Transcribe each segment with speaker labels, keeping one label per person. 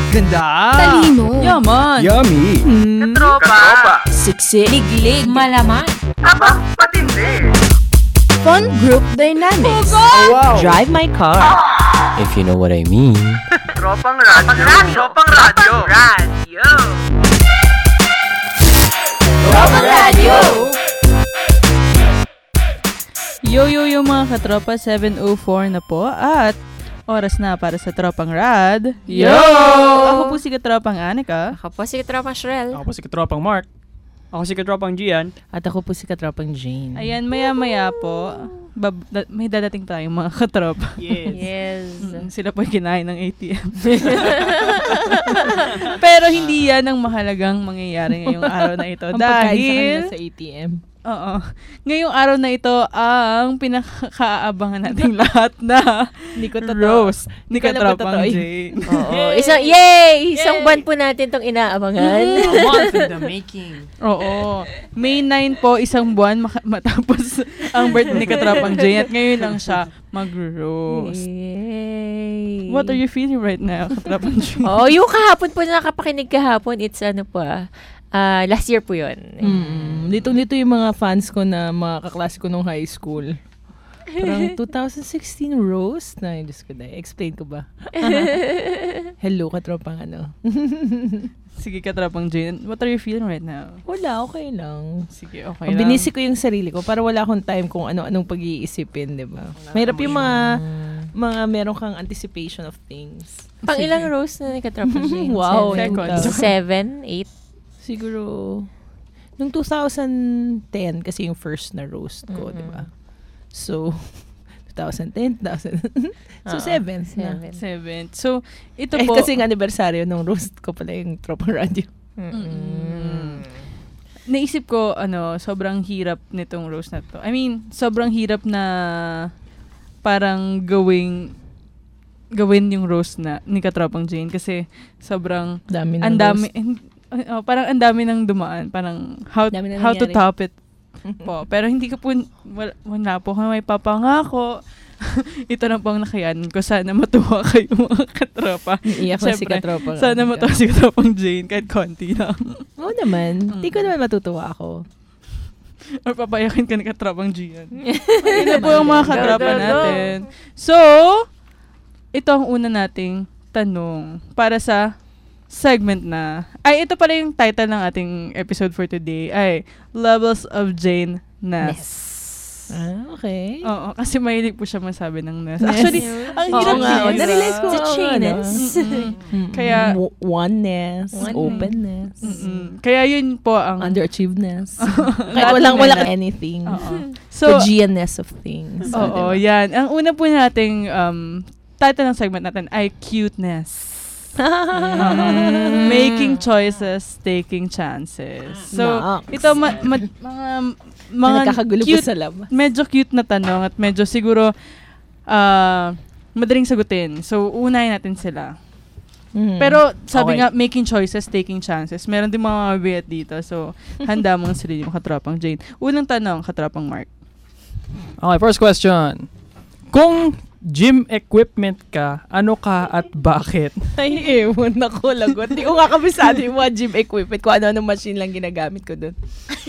Speaker 1: Ganda!
Speaker 2: Talino!
Speaker 1: Yaman!
Speaker 3: Yummy!
Speaker 4: Katropa!
Speaker 2: Siksik! Liglig! Malaman!
Speaker 4: Aba, patindi!
Speaker 2: Fun group dynamics!
Speaker 3: Wow!
Speaker 2: Drive my car!
Speaker 5: If you know what I mean.
Speaker 4: Tropang radyo! Tropang radyo!
Speaker 2: Tropang radyo!
Speaker 1: Yo mga katropa, 7:04 na po at oras na para sa Tropang Rad. Yo! Ako po si Katropang Anika.
Speaker 6: Ako po si Katropang Shrel.
Speaker 7: Ako po si Katropang Mark. Ako si Katropang Gian.
Speaker 8: At ako po si Katropang Jane.
Speaker 1: Ayan, maya-maya po, may dadating tayong mga katropa.
Speaker 6: Yes.
Speaker 1: Sila po kinain ng ATM. Pero hindi yan ang mahalagang mangyayari ngayong araw na ito.
Speaker 8: Ang pagkain sa kanila
Speaker 1: Dahil,
Speaker 8: sa ATM.
Speaker 1: oo, ngayong araw na ito ang pinakakaabangan nating lahat na
Speaker 8: Hindi ko totoo.
Speaker 1: roast ni
Speaker 8: Hindi ko alam kung
Speaker 1: Katropang
Speaker 8: totoo yun.
Speaker 1: Jane.
Speaker 6: Oo. Isang buwan po natin itong inaabangan.
Speaker 8: A month in the making.
Speaker 1: Oo. May 9 po, isang buwan matapos ang birthday ni Katropang Jane at ngayon lang siya mag-roast.
Speaker 6: Yay.
Speaker 1: What are you feeling right now, Katropang Jane?
Speaker 6: Oh, yung kahapon po na nakapakinig kahapon, it's last year po yun.
Speaker 8: Litong-lito yung mga fans ko na mga kaklase ko nung high school. Parang 2016 roast na. Diyos ko na. Explain ko ba? Hello, Katropang ano.
Speaker 1: Sige, Katropang Jane. What are you feeling right now?
Speaker 8: Wala, okay lang.
Speaker 1: Sige, okay lang.
Speaker 8: Binisi ko yung sarili ko para wala akong time kung ano-anong pag-iisipin, di ba? Mahirap yung mga meron kang anticipation of things.
Speaker 6: Pang ilang roast na ni Katropang Jane?
Speaker 8: Wow.
Speaker 1: Second.
Speaker 6: 7, 8.
Speaker 8: Siguro, nung 2010 kasi yung first na roast ko, di ba? So, 2010, 2000. So, 7th na.
Speaker 1: 7. So, ito
Speaker 8: Eh,
Speaker 1: po.
Speaker 8: kasi yung anniversary nung roast ko pala yung Tropang Radio.
Speaker 1: Naisip ko, sobrang hirap nitong roast na to. I mean, sobrang hirap na parang gawin yung roast na ni Katropang Jane kasi sobrang
Speaker 8: Dami ng
Speaker 1: parang ang dami nang dumaan. Parang how
Speaker 8: Dami na
Speaker 1: to
Speaker 8: nangyari.
Speaker 1: top it po. Pero hindi ko po, wala po kung may papangako. Ito na po ang nakayanan ko. Sana matuwa kayo mga katropa.
Speaker 8: Iiyak na si
Speaker 1: Siyempre,
Speaker 8: Katropang.
Speaker 1: sana matuwa si Katropang Jane kahit konti lang.
Speaker 8: Oo naman. Hindi ko naman matutuwa ako.
Speaker 1: Or papayakin ka ni Katropang Gian. Ayun na po ang mga katropa
Speaker 6: Go.
Speaker 1: natin. So, ito ang una nating tanong para sa segment na. Ay, ito pala yung title ng ating episode for today. Ay, Levels of Jane-ness.
Speaker 8: Okay.
Speaker 1: Oo, kasi mahilig po siya masabi ng ness. Actually, ang hirap
Speaker 8: nga.
Speaker 1: nga.
Speaker 8: Na-realize ko.
Speaker 6: It's a chayness.
Speaker 1: Kaya,
Speaker 8: oneness, openness,
Speaker 1: kaya yun po ang
Speaker 8: underachievedness.
Speaker 1: Lahat
Speaker 8: Kahit
Speaker 1: ng
Speaker 8: walang
Speaker 1: ness.
Speaker 8: anything.
Speaker 1: Oo.
Speaker 8: So,
Speaker 1: So,
Speaker 8: the G-ness of things.
Speaker 1: oo, yan. Ang una po nating title ng segment natin ay cuteness. Making choices, taking chances. So,
Speaker 8: Naks.
Speaker 1: ito mga
Speaker 8: Nakakagulo po
Speaker 1: cute,
Speaker 8: sa lab.
Speaker 1: medyo cute na tanong at medyo siguro madaling sagutin. So, unahin natin sila. Pero sabi nga, making choices, taking chances. Meron din mga mabigat dito. So, handa mo ang sarili mo, Katropang Jane. Unang tanong, Katropang Mark.
Speaker 7: Okay, first question. Kung gym equipment ka, ano ka at bakit?
Speaker 8: Ay, ewan ako, lagot. Hindi ko nga kabisado yung mga gym equipment. Kung ano-ano machine lang ginagamit ko doon.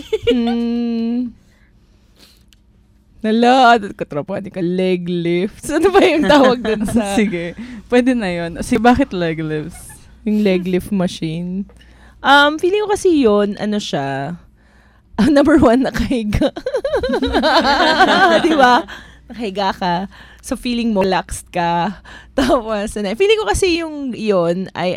Speaker 8: Katropa, hindi ka leg lifts. Ano ba yung tawag doon sa...
Speaker 1: Sige, pwede na yun. Sige, bakit leg lifts?
Speaker 8: Yung leg lift machine. Feeling ko kasi yun, siya, number 1, nakahiga. Di ba? Nakahiga ka. So, feeling mo relaxed ka. Tapos, feeling ko kasi yung yun ay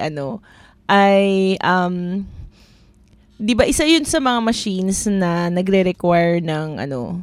Speaker 8: di ba, isa yun sa mga machines na nagre-require ng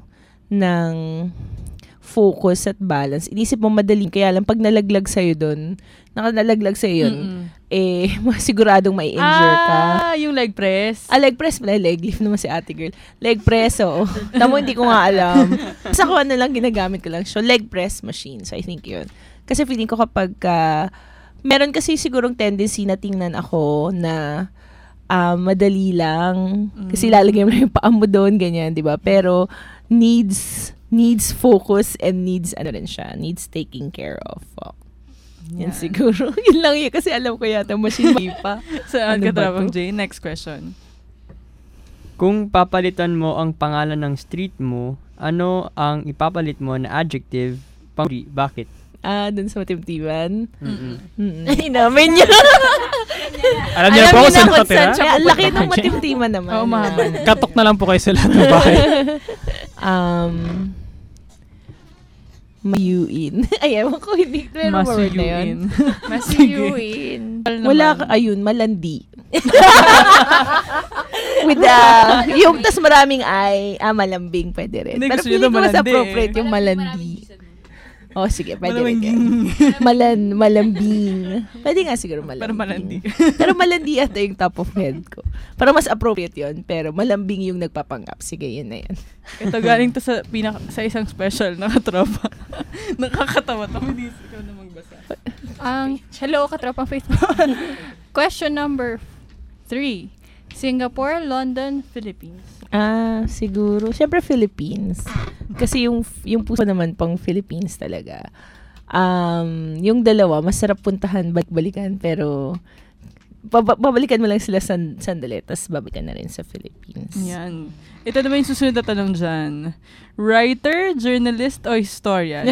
Speaker 8: focus at balance. Inisip mo madaling, kaya lang pag nalaglag sa'yo dun, yun, siguradong may injure ka.
Speaker 1: Yung leg press.
Speaker 8: Leg press pala, leg lift naman si ate girl. Leg press, oo. Tamo, hindi ko nga alam. Sa ko lang, ginagamit ko lang. So, leg press machine. So, I think yun. Kasi feeling ko kapag, meron kasi sigurong tendency na tingnan ako na madali lang. Kasi lalagay mo lang yung paa mo doon, ganyan, di ba? Pero, needs focus and needs taking care of. Yan siguro. Yun lang yun. Kasi alam ko yata machine pa.
Speaker 1: Saan
Speaker 8: Ano
Speaker 1: ka
Speaker 8: ba
Speaker 1: Tropang
Speaker 8: to?
Speaker 1: J? Next question.
Speaker 3: Kung papalitan mo ang pangalan ng street mo, ano ang ipapalit mo na adjective? Bakit?
Speaker 8: Dun sa matimtiman.
Speaker 3: Mm-mm.
Speaker 8: Ay, namin niya.
Speaker 7: Alam niyo po kung saan
Speaker 8: kung
Speaker 7: nakatira?
Speaker 8: saan siya. Ang laki ng matimtiman naman.
Speaker 1: Oo, mahaba.
Speaker 7: Katok na lang po kayo sa lahat ng bahay.
Speaker 8: Mayuin. Ay, ewan ko, hindi. Meron ba word na yun?
Speaker 1: Masuyuin. Masuyuin.
Speaker 8: Wala ka, ayun, malandi. With yung tas maraming malambing, pwede rin.
Speaker 1: Hindi,
Speaker 8: Pero
Speaker 1: gusto
Speaker 8: feeling
Speaker 1: nyo
Speaker 8: ko mas
Speaker 1: malandi
Speaker 8: appropriate yung malandi. Oh, sige, pwede rin yan.
Speaker 1: Malambing.
Speaker 8: Malambing. Pwede nga siguro malambing.
Speaker 1: Pero malandi.
Speaker 8: Pero malandi ata yung top of head ko. Para mas appropriate yun. Pero malambing yung nagpapanggap. Sige, yun na yan.
Speaker 1: Ito galing to sa isang special na katropa. Nakakatawa to. Hindi ikaw na magbasa.
Speaker 9: Hello, katropang Facebook. Question number 3. Singapore, London, Philippines.
Speaker 8: Siguro. Siyempre, Philippines. Kasi yung puso naman pang Philippines talaga. Yung dalawa, masarap puntahan, balikan, pero babalikan mo lang sila sandali, tapos babalikan na rin sa Philippines.
Speaker 1: Yan. Ito naman yung susunod na tanong dyan. Writer, journalist, o historian?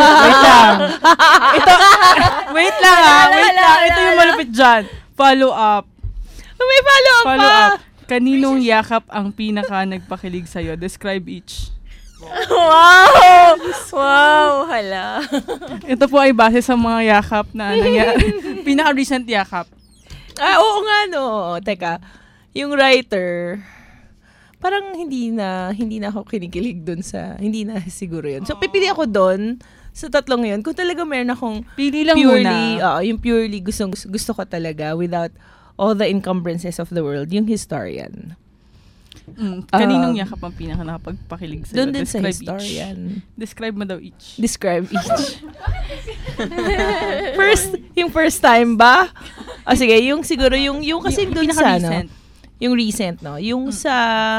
Speaker 1: Wait lang. Ito yung malupit dyan. Follow up.
Speaker 8: May follow up.
Speaker 1: Kaninong yakap ang pinaka nagpakilig sa'yo? Describe each.
Speaker 6: Wow! Wow, hala.
Speaker 1: Ito po ay base sa mga yakap na nangyari. Pinaka-recent yakap.
Speaker 8: Oo nga, no. Teka, yung writer, parang hindi na ako kinikilig dun sa, hindi na siguro yun. So, pipili ako dun sa tatlong yun. Kung talaga meron akong
Speaker 1: Pili lang
Speaker 8: purely,
Speaker 1: muna.
Speaker 8: yung purely gusto ko talaga without all the encumbrances of the world, yung historian.
Speaker 1: Kaninong yakap ang pinaka nakapagpakilig sa'yo?
Speaker 8: Doon din sa
Speaker 1: Describe
Speaker 8: historian.
Speaker 1: Each. Describe mo daw each.
Speaker 8: Describe each. Yung first time ba? Sige, yung siguro, yung kasi
Speaker 1: Yung
Speaker 8: doon sa,
Speaker 1: pinaka-recent.
Speaker 8: yung recent, no? Yung sa,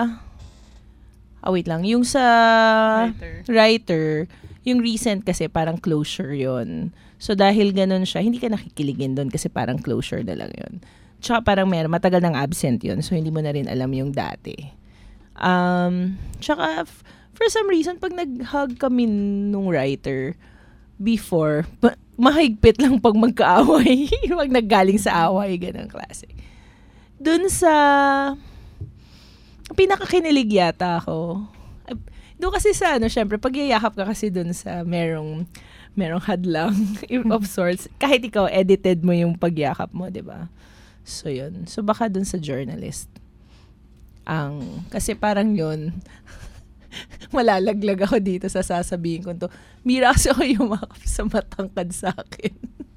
Speaker 8: wait lang, yung sa writer, yung recent kasi parang closure yon. So, dahil ganun siya, hindi ka nakikiligin doon kasi parang closure na lang yun. Tsaka parang matagal nang absent yun, so hindi mo na rin alam yung dati. Tsaka, for some reason, pag nag-hug kami nung writer, before, mahigpit lang pag magkaaway. Pag naggaling sa away, ganang klase. Dun sa, pinakakinilig yata ako. Doon kasi sa, syempre, pag yayakap ka kasi dun sa merong hadlang of sorts. Kahit ikaw, edited mo yung pagyakap mo, di ba? So, yun. So, baka dun sa journalist. Kasi parang yun, malalaglag ako dito sa sasabihin ko to. Mira kasi ako yumakap sa matangkad sa akin.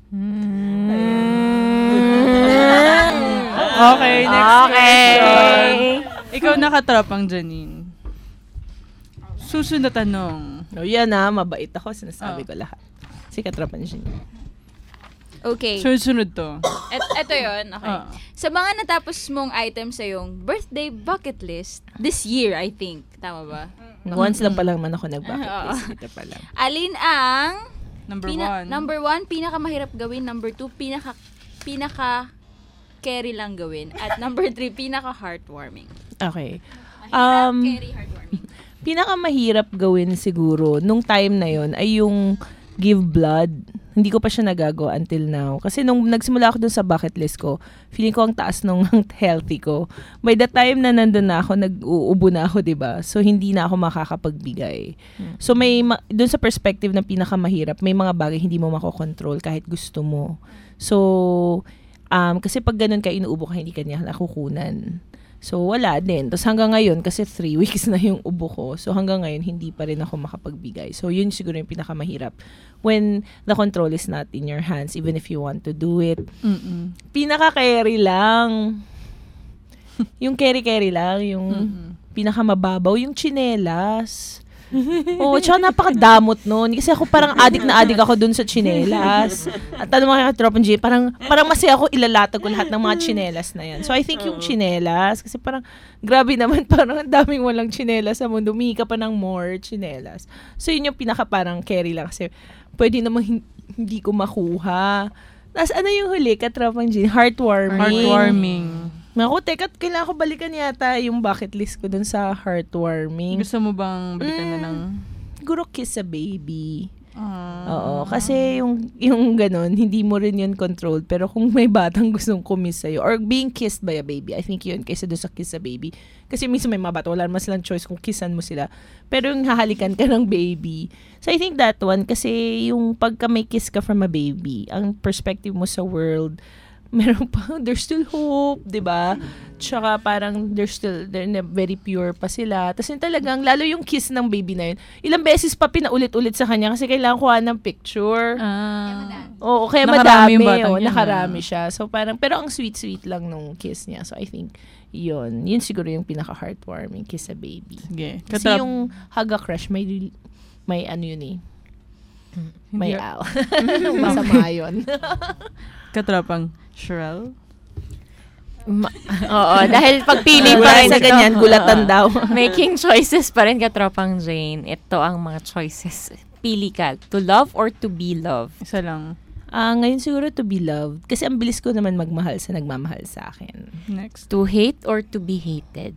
Speaker 1: Okay, next question. Ikaw nakatropang Janine. Susunod na tanong.
Speaker 8: No, yan mabait ako. Sinasabi ko lahat. Si katrapan siya.
Speaker 9: Okay.
Speaker 1: Sunod to.
Speaker 9: Ito yun. Okay. Sa mga natapos mong item sa yung birthday bucket list, this year, I think. Tama ba?
Speaker 8: Once lang pa lang man ako nag-bucket list. Ito pa lang.
Speaker 9: Alin ang
Speaker 1: Number
Speaker 9: 1, pinakamahirap gawin. Number 2, pinaka carry lang gawin. At number 3, pinaka-heartwarming.
Speaker 8: Okay.
Speaker 9: Carry, heartwarming.
Speaker 8: Pinakamahirap gawin siguro nung time na yon ay yung give blood. Hindi ko pa siya nagagawa until now. Kasi nung nagsimula ako dun sa bucket list ko, feeling ko ang taas nung healthy ko. By the time na nandun na ako, nag-uubo na ako, diba? So, hindi na ako makakapagbigay. So, dun sa perspective ng pinakamahirap, may mga bagay hindi mo makokontrol kahit gusto mo. So, kasi pag ganun ka, inuubo ka, hindi ka niya nakukunan. So, wala din. Tapos hanggang ngayon, kasi 3 weeks na yung ubo ko. So, hanggang ngayon, hindi pa rin ako makapagbigay. So, yun siguro yung pinakamahirap. When the control is not in your hands, even if you want to do it. Pinaka-carry lang. Yung carry lang. Yung pinakamababaw. Yung tsinelas. Tsaka napakadamot nun. Kasi ako parang adik ako dun sa tsinelas. At ano mga katropan G, parang masaya ako ilalatag ko lahat ng mga tsinelas na yan. So I think yung tsinelas, kasi parang grabe naman, parang ang daming walang tsinelas sa mundo. Humingi ka pa ng more tsinelas. So yun yung pinaka parang carry lang. Kasi pwede namang hindi ko makuha. Tapos ano yung huli, katropang Jane? Heartwarming. Naku, teka, kailangan ko balikan yata yung bucket list ko dun sa heartwarming.
Speaker 1: Gusto mo bang balikan na ng...
Speaker 8: Siguro kiss a baby. Oo, kasi yung ganun, hindi mo rin yun control. Pero kung may batang gustong kumiss sa'yo, or being kissed by a baby, I think yun, kaysa doon sa kiss a baby. Kasi minsan may mga bata, wala naman silang choice kung kissan mo sila. Pero yung hahalikan ka ng baby. So I think that one, kasi yung pagka may kiss ka from a baby, ang perspective mo sa world, meron pa, there's still hope, di ba? Tsaka parang they're very pure pa sila. Tapos yung talagang, lalo yung kiss ng baby na yun, ilang beses pa pinaulit-ulit sa kanya kasi kailangan kuha ng picture. Oo, kaya
Speaker 1: Nakarami
Speaker 8: madami.
Speaker 1: yung batang yan,
Speaker 8: Nakarami siya. So parang, pero ang sweet-sweet lang nung kiss niya. So I think, yun siguro yung pinaka-heartwarming kiss sa baby.
Speaker 1: Sige.
Speaker 8: Kasi yung hug a crush, may ano yun eh. May al. Masama yun.
Speaker 1: Katropang Sherelle?
Speaker 6: Oo, dahil pagpili pa rin
Speaker 8: sa ganyan, gulatan daw.
Speaker 6: Making choices pa rin, katropang Jane. Ito ang mga choices. Pili ka, to love or to be loved?
Speaker 1: Isa lang.
Speaker 8: Ngayon siguro to be loved. Kasi ang bilis ko naman magmahal sa nagmamahal sa akin.
Speaker 1: Next.
Speaker 6: To hate or to be hated?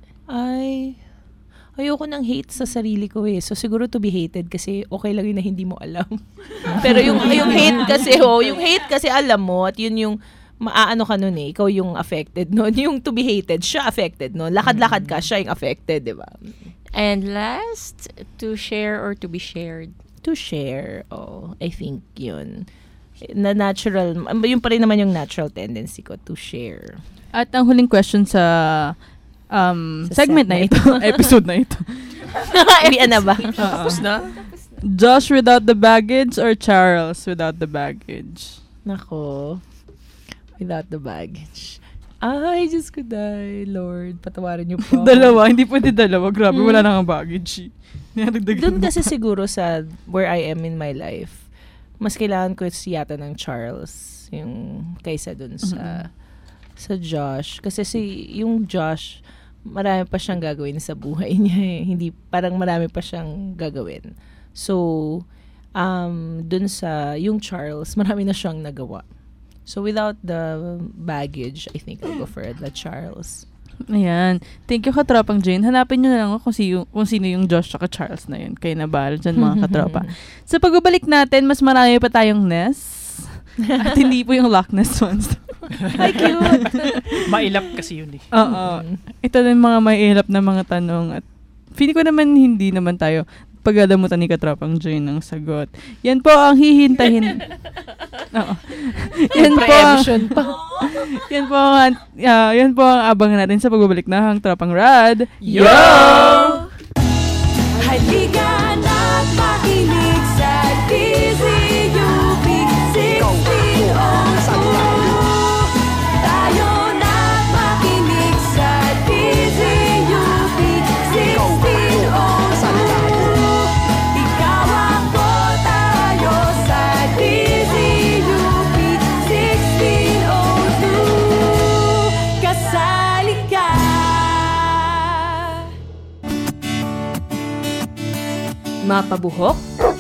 Speaker 8: Ayoko ng hate sa sarili ko eh. So siguro to be hated kasi okay lang yun na hindi mo alam. Pero yung hate kasi alam mo at yun yung maaano ka nun eh. Ikaw yung affected nun. Yung to be hated, siya affected nun. Lakad-lakad ka, siya yung affected, di ba?
Speaker 6: And last, to share or to be shared?
Speaker 8: To share. I think yun. Na natural, yun pa rin naman yung natural tendency ko, to share.
Speaker 1: At ang huling question sa segment na ito. Episode na ito.
Speaker 8: Uwian na ba?
Speaker 7: Tapos na?
Speaker 1: Josh without the baggage or Charles without the baggage?
Speaker 8: Nako. Without the baggage. Ay, Diyos ko die. Lord, patawarin niyo po.
Speaker 1: Dalawa. Hindi pwede dalawa. Grabe, wala na nga baggage.
Speaker 8: Doon kasi siguro sa where I am in my life, mas kailangan ko yata ng Charles yung kaysa dun sa Josh. Kasi yung Josh, marami pa siyang gagawin sa buhay niya eh. Hindi, parang marami pa siyang gagawin. So, dun sa yung Charles, marami na siyang nagawa. So, without the baggage, I think I'll go for the Charles.
Speaker 1: Ayan. Thank you, katropang Jane. Hanapin nyo na lang kung sino yung Josh at Charles na yun. Kayo na bahala dyan, mga katropa. Sa pagbabalik natin, mas marami pa tayong Ness. At hindi po yung Loch Ness ones.
Speaker 8: Ay, cute!
Speaker 7: Mailap kasi yun eh.
Speaker 1: Oo. Ito din mga mailap na mga tanong. At feeling ko naman hindi naman tayo pagdadamutan ni katropang Jane ng sagot. Yan po ang hihintahin. Oo. Yan po ang abangan natin sa pagbabalik na ang Tropang Rad.
Speaker 2: Yo! Halika na't makinig sa DZUP 1602. Tayo na't makinig sa DZUP 1602. Ikaw ako, tayo sa DZUP 1602. Kasali ka. Mapabuhok,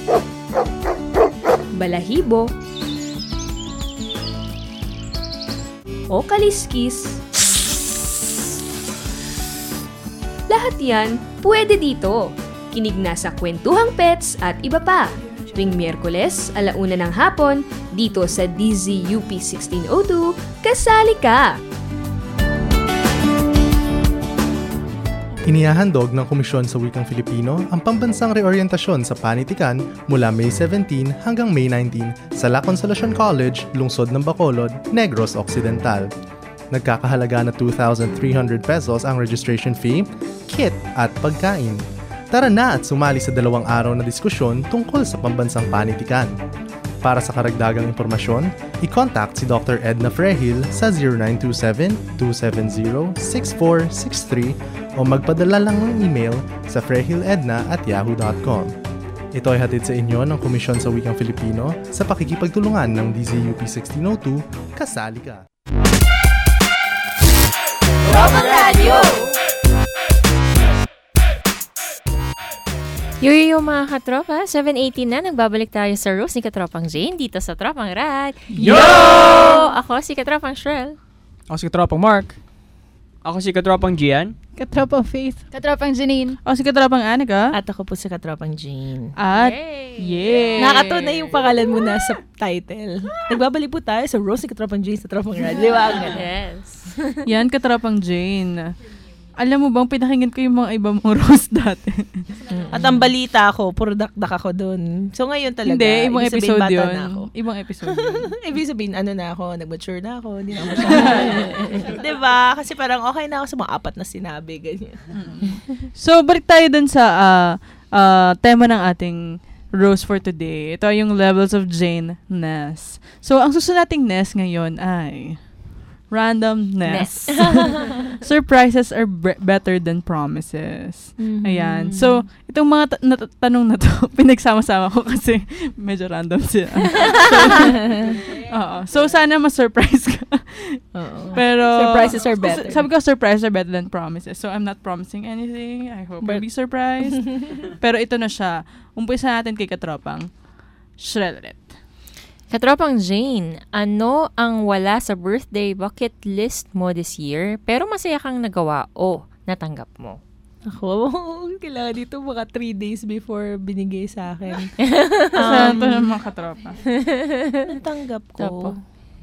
Speaker 2: balahibo, o kaliskis. Lahat yan pwede dito. Kinig na sa Kwentuhang Pets at iba pa. Tuwing Miyerkules, 1:00 ng hapon, dito sa DZUP 1602, kasali ka!
Speaker 10: Inihahandog ng Komisyon sa Wikang Filipino ang pambansang reoryentasyon sa panitikan mula May 17 hanggang May 19 sa La Consolacion College, lungsod ng Bacolod, Negros Occidental. Nagkakahalaga na 2,300 pesos ang registration fee, kit at pagkain. Tara na at sumali sa 2 araw na diskusyon tungkol sa pambansang panitikan. Para sa karagdagang impormasyon, i-contact si Dr. Edna Frehil sa 0927-270-6463 o magpadala lang ng email sa frehiledna@yahoo.com. Ito ay hatid sa inyo ng Komisyon sa Wikang Filipino sa pakikipagtulungan ng DZUP 1602, kasali ka!
Speaker 2: Tropang Radio!
Speaker 6: Yo mga katropa, 7:18 na, nagbabalik tayo sa Rose ni Katropang Jane dito sa Tropang Rad.
Speaker 7: Yo!
Speaker 6: Ako si Katropang Shrel.
Speaker 7: Ako si Katropang Mark.
Speaker 3: Ako si Katropang Gian.
Speaker 1: Katropang Faith.
Speaker 9: Katropang Janine.
Speaker 1: O si Katropang Anika.
Speaker 8: At ako po si Katropang Jane.
Speaker 1: At,
Speaker 6: Yay!
Speaker 8: Nakakatawa na yung pangalan mo na sa title. Nagbabalik po tayo sa Rose ni Katropang Jane sa Tropang Rad. Di ba?
Speaker 6: Yes.
Speaker 1: yan Katropang Jane. Alam mo bang pinakinggan ko yung mga iba mong Rose dati?
Speaker 8: At ang balita ako, puro dakdak ako dun. So ngayon talaga,
Speaker 1: Hindi, ibang
Speaker 8: ibig sabihin,
Speaker 1: episode
Speaker 8: bata
Speaker 1: yun.
Speaker 8: na ako.
Speaker 1: Ibang episode yun.
Speaker 8: Ibig sabihin, ano na ako, nag-mature na ako, hindi na ako masyado. Diba? Kasi parang okay na ako sa mga 4 na sinabi, ganyan.
Speaker 1: So, balik tayo dun sa tema ng ating Rose for today. Ito ay yung levels of Jane-ness. So, ang susunod nating ness ngayon ay randomness. Surprises are better than promises. Ayan. So, itong mga tanong na to, pinagsama-sama ko kasi medyo random sila. So, sana ma-surprise ka. Pero,
Speaker 8: surprises are better.
Speaker 1: Sabi ko, surprises are better than promises. So, I'm not promising anything. I hope you'll be surprised. Pero ito na siya. Umpisa natin kay Katropang Shrelet.
Speaker 6: Katropang Jane, ano ang wala sa birthday bucket list mo this year pero masaya kang nagawa o natanggap mo?
Speaker 8: Ako, kailangan dito mga 3 days before binigay sa akin.
Speaker 1: Saan ito ng mga katropa?
Speaker 8: Natanggap ko.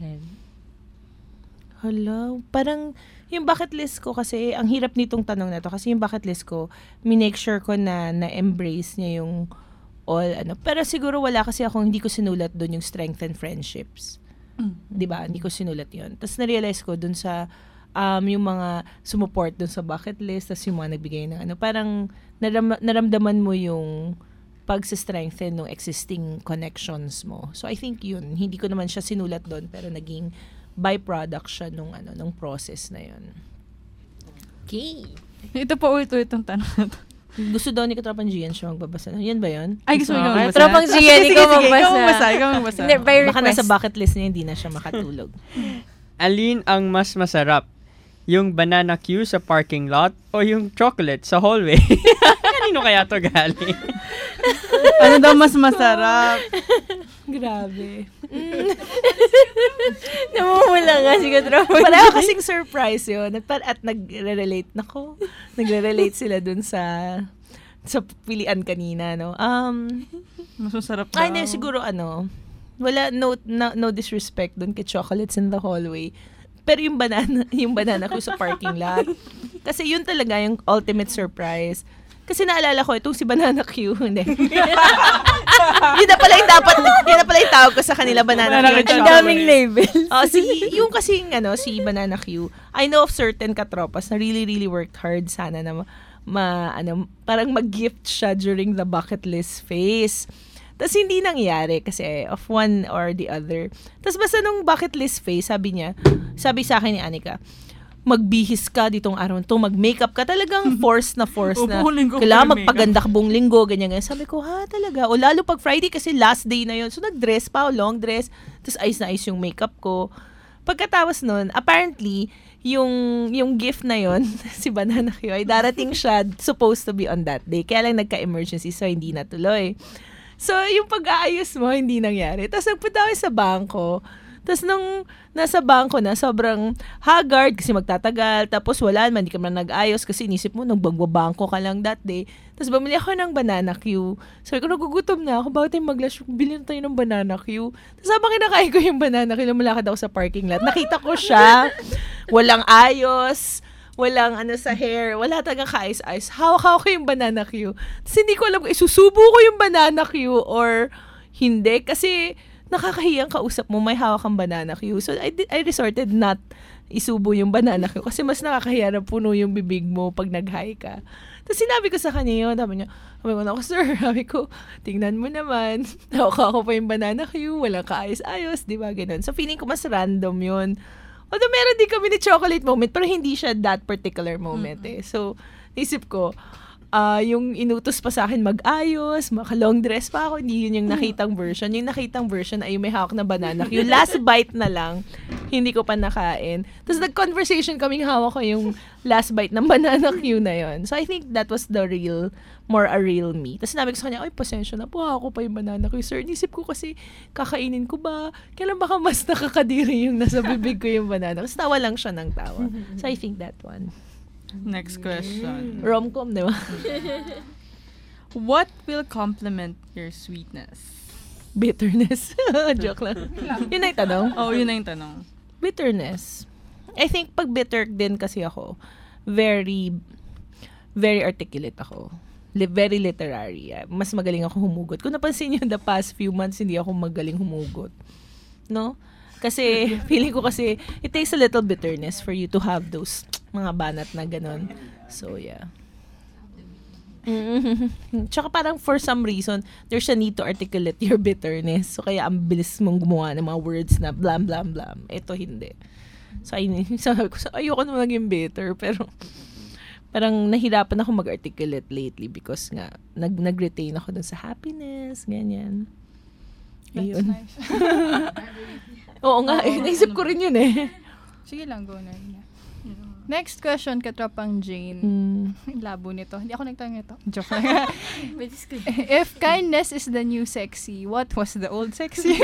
Speaker 8: Hala, parang yung bucket list ko kasi, ang hirap nitong tanong na to kasi yung bucket list ko, minake sure ko na na-embrace niya yung all, Pero siguro wala kasi hindi ko sinulat doon yung strengthen friendships. 'Di ba? Hindi ko sinulat 'yon. Tapos na-realize ko doon sa yung mga sumuport doon sa bucket list, tapos yung mga nagbigay ng parang naramdaman mo yung pag-strengthen ng existing connections mo. So I think yun, hindi ko naman siya sinulat doon pero naging byproduct siya nung process na yun.
Speaker 6: Okay.
Speaker 1: Ito pa ulit-ulit ang tanong na to.
Speaker 8: Gusto daw ni Katropang Gian siya magbabasa. Yan ba yun?
Speaker 1: Ay, gusto mo ikaw magbasa?
Speaker 6: Katropang Gian, ikaw magbasa.
Speaker 1: Ikaw magbasa.
Speaker 6: Hindi, by request.
Speaker 8: Baka nasa bucket list niya, hindi na siya makatulog.
Speaker 3: Alin ang mas masarap? Yung banana queue sa parking lot o yung chocolate sa hallway? Kanino kaya to galing?
Speaker 1: Ano daw mas masarap?
Speaker 8: Grabe.
Speaker 6: Namumula nga si Katropang.
Speaker 8: Pareho kasing surprise yun. At nagre-relate. Nagre-relate sila dun sa pilian kanina, no?
Speaker 1: Mas masarap daw.
Speaker 8: Ay, no, siguro wala, no disrespect dun kay chocolates in the hallway. Pero yung banana ko sa parking lot. Kasi yun talaga yung ultimate surprise. Kasi naalala ko, itong si Banana Q. Hindi. Yun na pala yung tawag ko sa kanila, Banana Q.
Speaker 6: Ang daming labels.
Speaker 8: Yung kasing, si Banana Q, I know of certain katropas na really, really worked hard sana na parang mag-gift siya during the bucket list phase. Tapos hindi nangyari kasi of one or the other. Tapos basta nung bucket list phase, sabi sa akin ni Anika, magbihis ka ditong araw to, mag-makeup ka, talagang force na kailangan magpaganda ka buong linggo, ganyan. Sabi ko, talaga? O lalo pag Friday kasi last day na yun. So nag-dress pa, long dress, tapos ayos na ayos yung makeup ko. Pagkatapos nun, apparently, yung gift na yun, si Banana Q, ay darating siya, supposed to be on that day. Kaya lang nagka-emergency, so hindi natuloy. So, yung pag-aayos mo, hindi nangyari. Tapos nagpunta ako sa bangko. Tapos nung nasa bangko na, sobrang haggard kasi magtatagal. Tapos wala naman, hindi ka man nag-ayos kasi inisip mo, nagbangko ka lang that day. Tapos bumili ako ng Banana Q. Sabi ko, nagugutom na ako. Bakit tayo mag-lunch? Bilhin tayo ng Banana Q. Tapos habang kinakain ko yung Banana Q, lumalakad ako sa parking lot. Nakita ko siya. Walang ayos. Walang sa hair. Wala talagang kaayos-ayos. Hawak ko yung Banana Q. Tapos hindi ko alam kung isusubo ko yung Banana Q or hindi. Kasi nakakahiyang kausap mo, may hawak kang Banana Q. So, I resorted not isubo yung Banana Q kasi mas nakakahiya na puno yung bibig mo pag nag-hi ka. Tapos sinabi ko sa kanya yun. Sabi ko, sir, tingnan mo naman. Hawak ko pa yung Banana Q. Walang kaayos-ayos. Diba? Ganun. So, feeling ko mas random yun. Although meron din kami ni chocolate moment, pero hindi siya that particular moment eh. So, naisip ko, yung inutos pa sa akin mag-ayos, maka-long dress pa ako, hindi yun yung nakitang version. Yung nakitang version ay yung may hawak na banana. Yung last bite na lang, hindi ko pa nakain. Tapos nag-conversation kaming hawak ko yung last bite ng banana Q na yon. So I think that was more a real me. Tapos sinabi ko sa kanya, ay, pasensya na po, ako pa yung banana Q. Sir, nisip ko kasi, kakainin ko ba? Kailan baka mas nakakadiri yung nasa bibig ko yung banana. Tapos tawa lang siya ng tawa. So I think that one.
Speaker 1: Next question.
Speaker 8: Rom-com, di ba?
Speaker 1: What will complement your sweetness?
Speaker 8: Bitterness. Joke lang. Yun na yung tanong?
Speaker 1: Oh, yun na yung tanong.
Speaker 8: Bitterness. I think pag bitter din kasi ako, very, very articulate ako. Very literary. Mas magaling ako humugot. Kung napansin nyo, the past few months, hindi ako magaling humugot. No? Kasi, feeling ko kasi, it takes a little bitterness for you to have those mga banat na ganun. So, yeah. Tsaka parang for some reason, there's a need to articulate your bitterness. So, kaya ang bilis mong gumawa ng mga words na blam, blam, blam. Ito, hindi. So, sabi ko, ayoko naman maging bitter, pero parang nahirapan ako mag-articulate lately because nga, nag-retain ako dun sa happiness, ganyan. Ayun.
Speaker 1: That's nice.
Speaker 8: Oo nga, naisip ko rin yun eh.
Speaker 1: Sige lang, go na. Next question, katropang Jane. Labo nito. Hindi ako nagtanong ito. Joke lang. If kindness is the new sexy, what was the old sexy?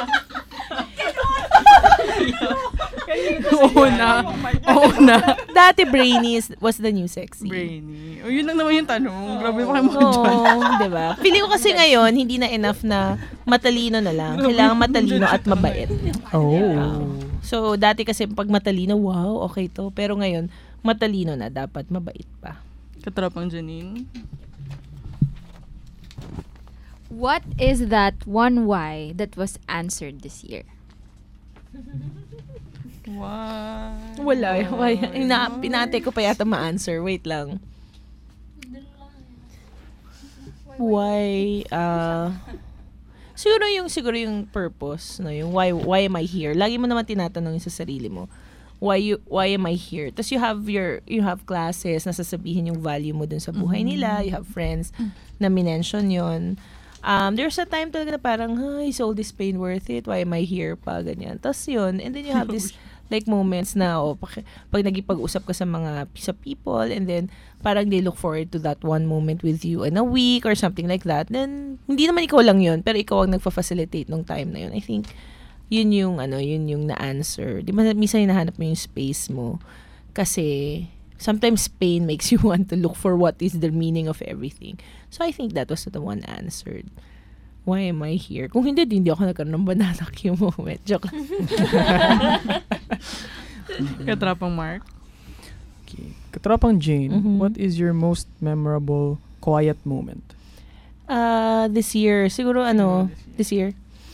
Speaker 1: Oo na.
Speaker 8: Dati brainy was the new sexy.
Speaker 1: Brainy. O, yun lang naman yung tanong. Grabe pa kayo mga
Speaker 8: diba? Feeling ko kasi ngayon, hindi na enough na matalino na lang. Kailangan matalino at mabait. So, dati kasi pag matalino, wow, okay to. Pero ngayon, matalino na, dapat mabait pa.
Speaker 1: Katropang Janine.
Speaker 9: What is that one why that was answered this year?
Speaker 8: Wala. Pinate ko pa yata ma-answer. Wait lang. Why, siguro yung purpose, no, yung why am I here? Lagi mo naman tinatanong sa sarili mo. Why am I here? Tapos you have classes na sasabihin yung value mo dun sa buhay nila. You have friends na minention yun. There's a time talaga na parang, is all this pain worth it? Why am I here pa? Ganyan. Tapos yun. And then you have this like moments na pag nagipag-usap ka sa people and then parang they look forward to that one moment with you in a week or something like that. Then, hindi naman ikaw lang yun, pero ikaw ang nagfa-facilitate nung time na yun. I think, yun yung na-answer. Di ba, minsan hinahanap mo yung space mo. Kasi, sometimes pain makes you want to look for what is the meaning of everything. So, I think that was the one answered. Why am I here? Kung hindi ako nagkaroon ng banana Q moment. Joke lang.
Speaker 1: Katropang Mark.
Speaker 7: Okay. Katropang Jane, what is your most memorable quiet moment?
Speaker 8: This year. Siguro this year.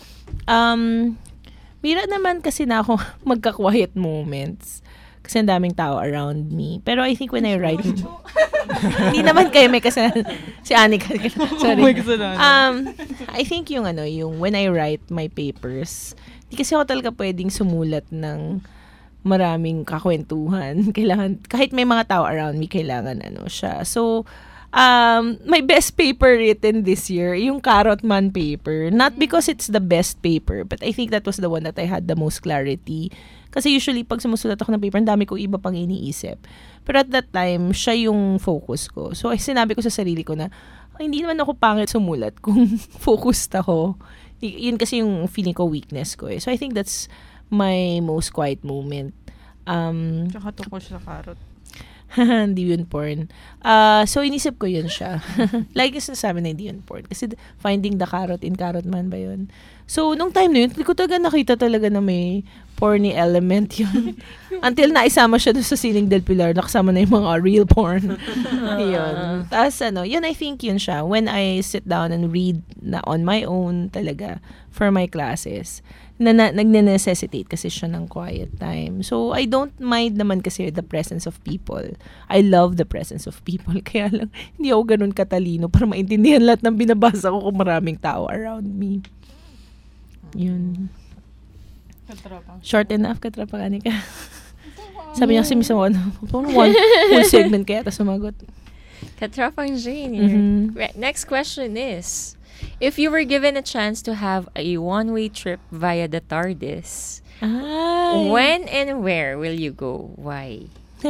Speaker 8: Mira naman kasi na ako magka-quiet moments. Kasi ang daming tao around me. Pero I think when I write, hindi naman kayo may kasalanan. Si Anika. Sorry. I think yung when I write my papers, hindi kasi ako talaga pwedeng sumulat ng maraming kakwentuhan. Kailangan, kahit may mga tao around me, kailangan siya. So, my best paper written this year, yung Carrot Man paper. Not because it's the best paper, but I think that was the one that I had the most clarity. Kasi usually, pag sumusulat ako ng paper, ang dami ko iba pang iniisip. Pero at that time, siya yung focus ko. So, sinabi ko sa sarili ko na, hindi naman ako pangit sumulat kung focused ako. Yun kasi yung feeling ko weakness ko. So, I think that's my most quiet moment.
Speaker 1: Tsaka tungkol sa carrot.
Speaker 8: Hindi yun porn. So, inisip ko yun siya. Like yung sinasabi na hindi yun porn. Kasi finding the carrot in Carrot Man ba yun? So, nung time na yun, hindi ko talaga nakita talaga na may porny element yun. Until naisama siya doon sa Siling del Pilar, nakasama na yung mga real porn. Yun. Tapos, yun I think yun siya. When I sit down and read na on my own talaga for my classes, nagne-necessitate kasi siya ng quiet time. So, I don't mind naman kasi the presence of people. I love the presence of people. Kaya lang, hindi ako ganun katalino para maintindihan lahat ng binabasa ko kung maraming tao around me. Yun.
Speaker 1: Katropang.
Speaker 8: Short enough, katropang Anika. Sabi niya kasi mismo, one full segment kaya tapos sumagot.
Speaker 6: Katropang Jane. Next question is, if you were given a chance to have a one-way trip via the TARDIS,
Speaker 8: Ay.
Speaker 6: When and where will you go? Why?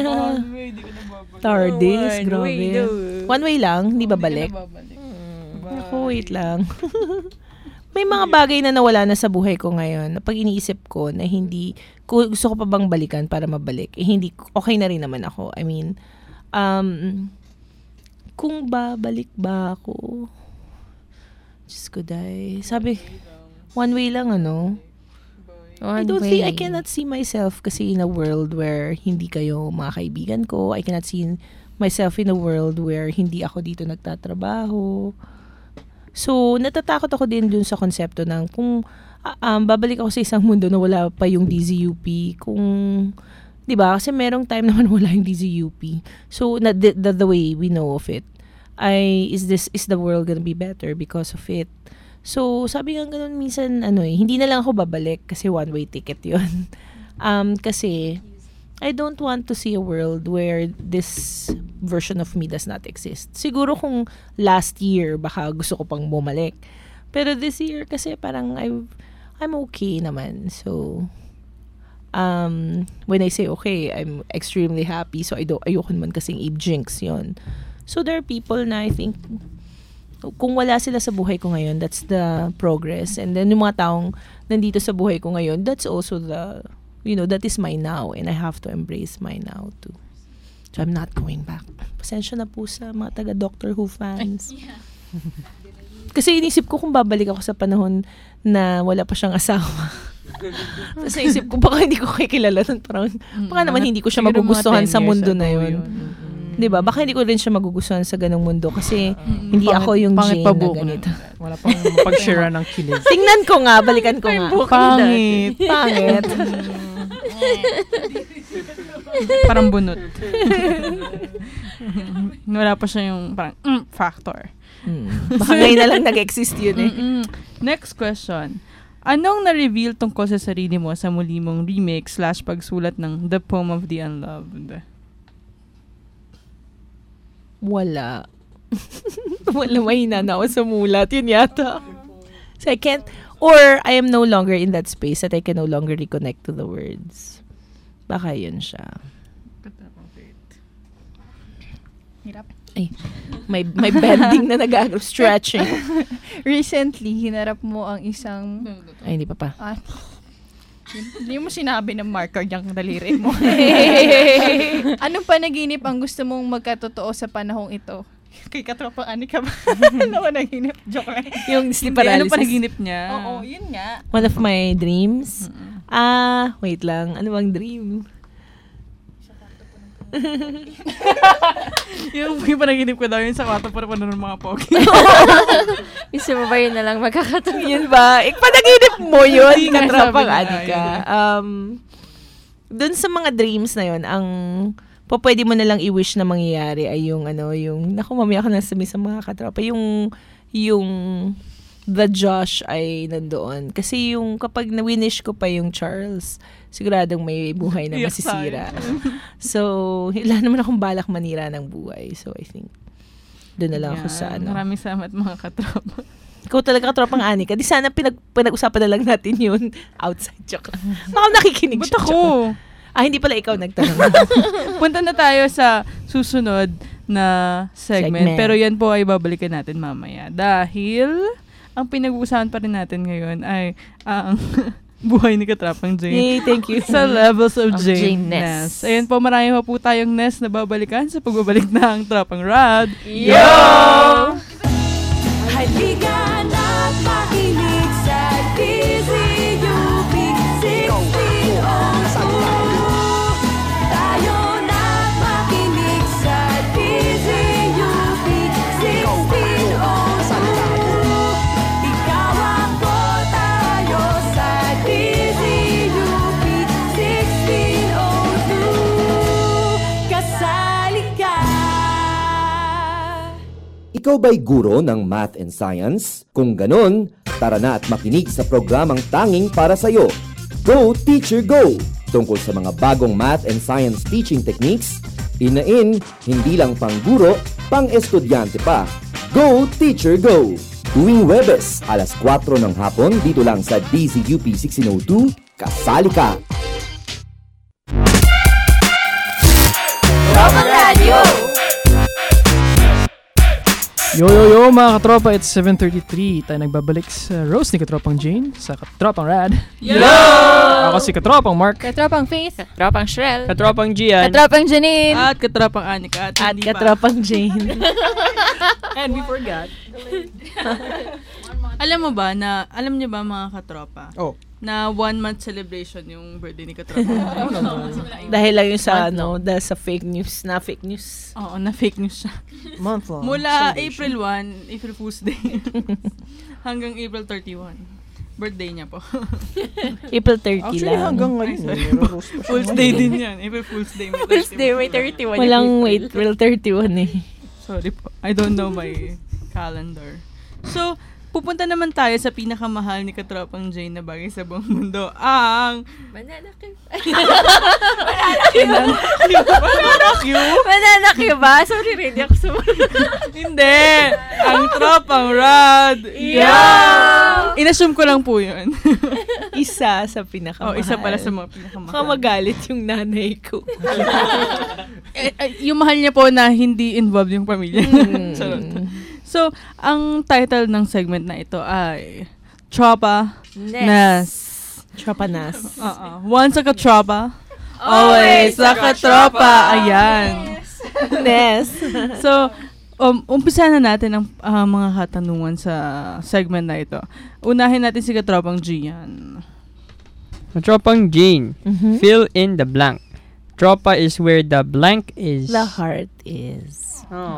Speaker 8: Tardis, grabe. One way lang, hindi babalik.
Speaker 1: Bye.
Speaker 8: Ako, wait lang. May mga bagay na nawala na sa buhay ko ngayon na pag iniisip ko na hindi, gusto ko pa bang balikan para mabalik, hindi, okay na rin naman ako. I mean, kung babalik ba ako, Diyos ko, day. Sabi, one way lang, I cannot see myself kasi in a world where hindi kayo mga kaibigan ko. I cannot see myself in a world where hindi ako dito nagtatrabaho. So, natatakot ako din dun sa konsepto ng kung babalik ako sa isang mundo na wala pa yung DZUP, kung, di ba? Kasi merong time naman wala yung DZUP. So, the way we know of it, is the world gonna be better because of it? So, sabi nga ganun minsan, hindi na lang ako babalik kasi one-way ticket yun. Kasi, I don't want to see a world where this version of me does not exist. Siguro kung last year, baka gusto ko pang bumalik. Pero this year, kasi parang I'm okay naman. So, when I say okay, I'm extremely happy. So, ayoko naman kasing i-jinx yun. So, there are people na I think, kung wala sila sa buhay ko ngayon, that's the progress. And then, yung mga taong nandito sa buhay ko ngayon, that's also that is my now, and I have to embrace my now too. So I'm not going back. Pasensya na po sa mga taga Doctor Who fans. Kasi inisip ko kung babalik ako sa panahon na wala pa siyang asawa. Tapos naisip ko baka hindi ko kikilala nun. Parang, baka naman hindi ko siya magugustuhan sa mundo na yun. Diba? Baka hindi ko rin siya magugustuhan sa ganong mundo kasi hindi ako yung Jane na ganito.
Speaker 7: Wala pang pag-share ng kilig.
Speaker 8: Tingnan ko nga, balikan ko nga.
Speaker 1: Pangit. Parang bunot. Wala pa siya yung parang factor.
Speaker 8: Baka ngayon na lang nag-exist yun eh.
Speaker 1: Next question. Anong na-reveal tungkol sa sarili mo sa muli mong remake/pagsulat ng The Poem of the Unloved?
Speaker 8: Wala. Wala, mahina na ako sa mulat. Yun yata. So I can't, or I am no longer in that space that I can no longer reconnect to the words. Baka yun siya.
Speaker 9: Hirap.
Speaker 8: Ay, may bending na nag-agro, stretching.
Speaker 9: Recently, hinarap mo ang isang...
Speaker 8: Ay, hindi pa.
Speaker 9: Hindi mo sinabi ng marker yung daliri mo. Anong panaginip ang gusto mong magkatotoo sa panahong ito? Kay katropa, ani ka ba? Ano panaginip? Joke lang.
Speaker 8: Yung sleep paralysis.
Speaker 1: Ano panaginip niya?
Speaker 9: Oo, yun nga.
Speaker 8: One of my dreams? Wait lang. Ano bang dream?
Speaker 1: yung panaginip ko daw yun sa kwarto para ng mga pogi.
Speaker 6: Isa mo ba yun na lang magkakataon?
Speaker 8: Yun ba? Panaginip mo yun, katropang Anika. Doon sa mga dreams na yun, ang pwede mo na lang i-wish na mangyayari ay yung naku, mamaya ako nasabi sa mga katropa, yung the Josh ay nandoon. Kasi yung kapag na-winish ko pa yung Charles, siguradong may buhay na masisira. So, wala naman akong balak manira ng buhay. So, I think, doon na lang ako sa
Speaker 1: Maraming salamat mga katropa.
Speaker 8: Ikaw talaga katropang Anika. Di sana pinag-usapan na lang natin yun outside. Joke lang. Baka nakikinig siya.
Speaker 1: Ba't ako?
Speaker 8: Hindi pala ikaw nagtanong.
Speaker 1: Punta na tayo sa susunod na segment. Pero yan po ay babalikan natin mamaya. Dahil ang pinag-uusapan pa rin natin ngayon ay ang buhay ni Katropang Jane.
Speaker 8: Yay, thank you.
Speaker 1: Sa levels of
Speaker 6: Jane-ness.
Speaker 1: Ayan po, marami po tayong nest na babalikan sa pagbabalik ng Tropang Rod.
Speaker 2: Yo! Halika na't makinig sa DZUP 1602. Tayo na't makinig sa DZUP 1602. Ikaw ako, tayo sa DZUP 1602. Kasali ka.
Speaker 11: Ikaw ba'y guro ng math and science? Kung ganon, tara na at makinig sa programang tanging para sa'yo. Go Teacher Go! Tungkol sa mga bagong math and science teaching techniques, inain, hindi lang pang guro, pang estudyante pa. Go Teacher Go! Tuwing Webes, alas 4 ng hapon dito lang sa DZUP 1602, Kasali ka!
Speaker 2: Tropang Radio!
Speaker 7: Yo, mga katropa, it's 7:33. Tayo nagbabalik sa roast ni Katropang Jane sa Katropang Rad.
Speaker 1: Yo!
Speaker 7: Ako si Katropang Mark.
Speaker 9: Katropang Faith.
Speaker 6: Katropang Shrel.
Speaker 3: Katropang Gian.
Speaker 9: Katropang Janine.
Speaker 1: At Katropang Anika.
Speaker 8: At Katropang Jane.
Speaker 7: And we forgot.
Speaker 1: Alam niyo ba mga katropa?
Speaker 7: Oh.
Speaker 1: Na 1-month celebration yung birthday ni Katropang.
Speaker 8: Dahil lang yung sa dahil sa fake news.
Speaker 1: Oo, na fake news siya.
Speaker 7: Month long.
Speaker 1: Mula April 1, April Fool's Day, hanggang April 31. Birthday niya po.
Speaker 8: April 30
Speaker 7: Actually,
Speaker 8: lang.
Speaker 7: hanggang ngayon.
Speaker 1: Fool's Day din yan. April Fool's Day.
Speaker 6: Fool's Day, may 31.
Speaker 8: Walang April 31 eh.
Speaker 1: Sorry po. I don't know my calendar. So, pupunta naman tayo sa pinakamahal ni Katropang Jane na bagay sa buong mundo. Ang
Speaker 6: Banana cube.
Speaker 1: Banana
Speaker 6: cube ba? Sorry, ready ako sumunod.
Speaker 1: Hindi! Ang Tropang Rad!
Speaker 6: Yeah!
Speaker 1: Inassume ko lang po yun.
Speaker 8: Isa sa pinakamahal.
Speaker 1: Isa pala sa mga pinakamahal.
Speaker 8: Kamagalit yung nanay ko.
Speaker 1: Yung mahal niya po na hindi involved yung pamilya. Charot. So, ang title ng segment na ito ay Tropa Nas.
Speaker 8: Tropa Nas.
Speaker 1: Once a katropa, always a katropa. Ayan.
Speaker 8: Nes.
Speaker 1: So, umpisa na natin ang mga katanungan sa segment na ito. Unahin natin si Katropang Gian.
Speaker 3: Katropang Jane. Fill in the blank. Tropa is where the blank is.
Speaker 8: The heart is.